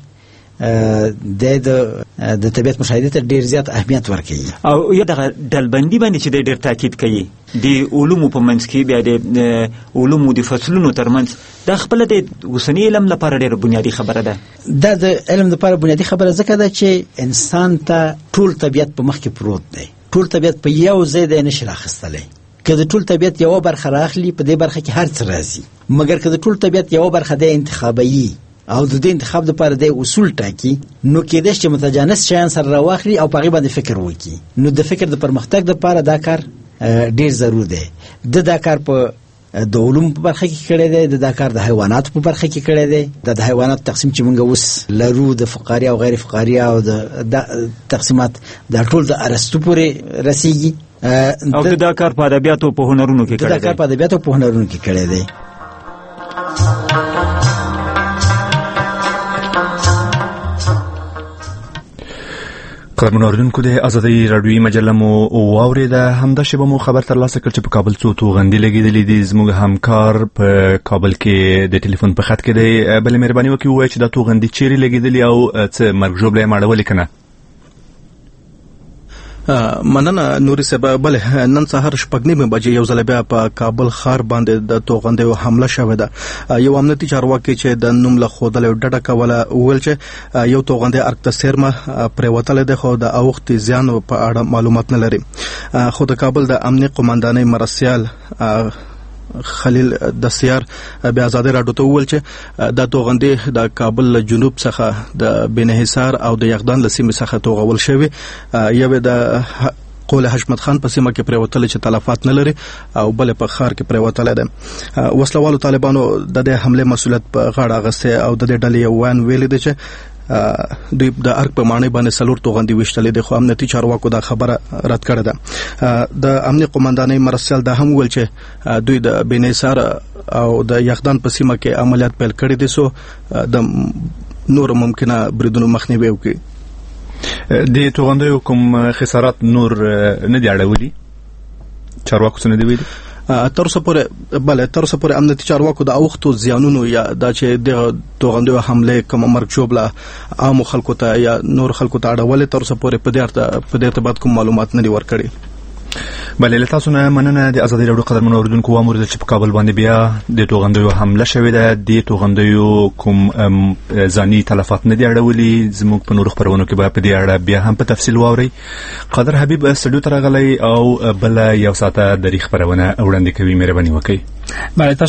د د طبیعت مشاهدې ته ډېر زیات اهمیت ورکوي. او یا دغه ډلبندي باندې چې دی ډېر تاکید کوي د علومو په منځ کې، بیا د علومو د فصلونو ترمنځ، دا خپله د اوسني علم لپاره ډېره بنیادي خبره ده. دا د علم لپاره بنیادي خبره ځکه ده چې انسان ته ټول طبیعت په مخ کې پروت دی. ټول طبیعت په یو ځای دی نشي راخیستلی. که د ټول طبیعت یوه برخه راخلي، په دې برخه کې هر څه راځي. مګر که د ټول طبیعت یوه برخه دی انتخابوي او د دې انتخاب لپاره د اصول ټاکي، نو کېدای شي چې متجانس شیان سره راواخلي او په هغې باندې فکر وکړي. نو د فکر د پرمختګ لپاره دا کار ډېر ضرور دی. د دا کار په د علومو په برخه کې کړی دی، د دا کار د حیواناتو په برخه کې کړی دی. د د حیواناتو تقسیم چې موږ اوس لرو، د فقاریا او غیر فقاریا او د تقسیمات، دا ټول د ارسطو پورې رسیږي. او د دا کار په ادبیاتو په هنرونو کې کړی دی. د دا کار په ادبیاتو په هنرونو کې کړی دی. قدرمنو اوریدونکو، د ازادۍ راډیویي مجله مو واورېده. همدا شیبه مو خبر ترلاسه کړ چې په کابل څو توغندي لګېدلې دي. زموږ همکار په کابل کې د ټلیفون په خط کې دی. بلې مهرباني وکړئ ووایئ چې دا توغندي چیرې لګېدلې او څه مرګ ژوبله یې ماړولې که نه؟ مننه نوري صاحب. بله، نن سهار شپږ نیمې بجې یو ځل بیا په کابل ښار باندې د توغندیو حمله شوې ده. یو امنیتي چارواکي چې د نوم له ښودلو ډډه کوله وویل چې یو توغندی ارګ ته څیرمه پرېوتلی دی، خو د اوښتې زیان په اړه معلومات نه لري. خو د کابل د امنیت قمندانۍ مرستیال خلیل دستیار بیا آزادي راډیو ته وویل چې د توغندې د کابل له جنوب څخه د بنحصار او د یغدان له سیمې څخه توغول شوی یو د قول حشمت خان په سیمه کې پریوتل چې تلفات نه لري او بل په خار کې پریوتل ده. وسلوالو طالبانو د دې حمله مسؤلیت په غاړه اغسته او د دې ډلې یو وان ویل دي چې دوی د ارګ په معنی باندې سلور توغندي وشتلې د خو امنیتي چارواکو دا خبره رد کړه ده. د امنیتي قومندانۍ مرسل دا هم ویل چې دوی د بنحصار او د یغدان په سیمه کې عملیات پیل کړي دي سو د نور ممکنه بریدونو مخنیوي وکړي. د توغندیو کوم خسارات نور نه دی اړولي چارواکو څه نه دی ویلي تر اوسه پورې بل تر اوسه پورې امنیتي چارواکو د اوختو زیانونو یا د چې د توغندیو حمله کوم مرګ جوړه عام خلکو ته یا نور خلکو ته اړول تر اوسه پورې په دې په دې ارتباط کوم معلومات نه دی ورکړي. بله له تاسو نه مننه. د ازادي راډیو قدرمنو اوریدونکو وامر چې په کابل باندې بیا د توغندیو حمله شوې ده د توغندیو کوم ځاني تلفات نه دي اړولي زموږ په نورو خبرونو کې به په دې اړه بیا هم په تفصیل واوري. قادر حبیب استودیو ته راغلی او بل یو ساعته د خبرونه وړاندې کوي. مهرباني وکړئ. بله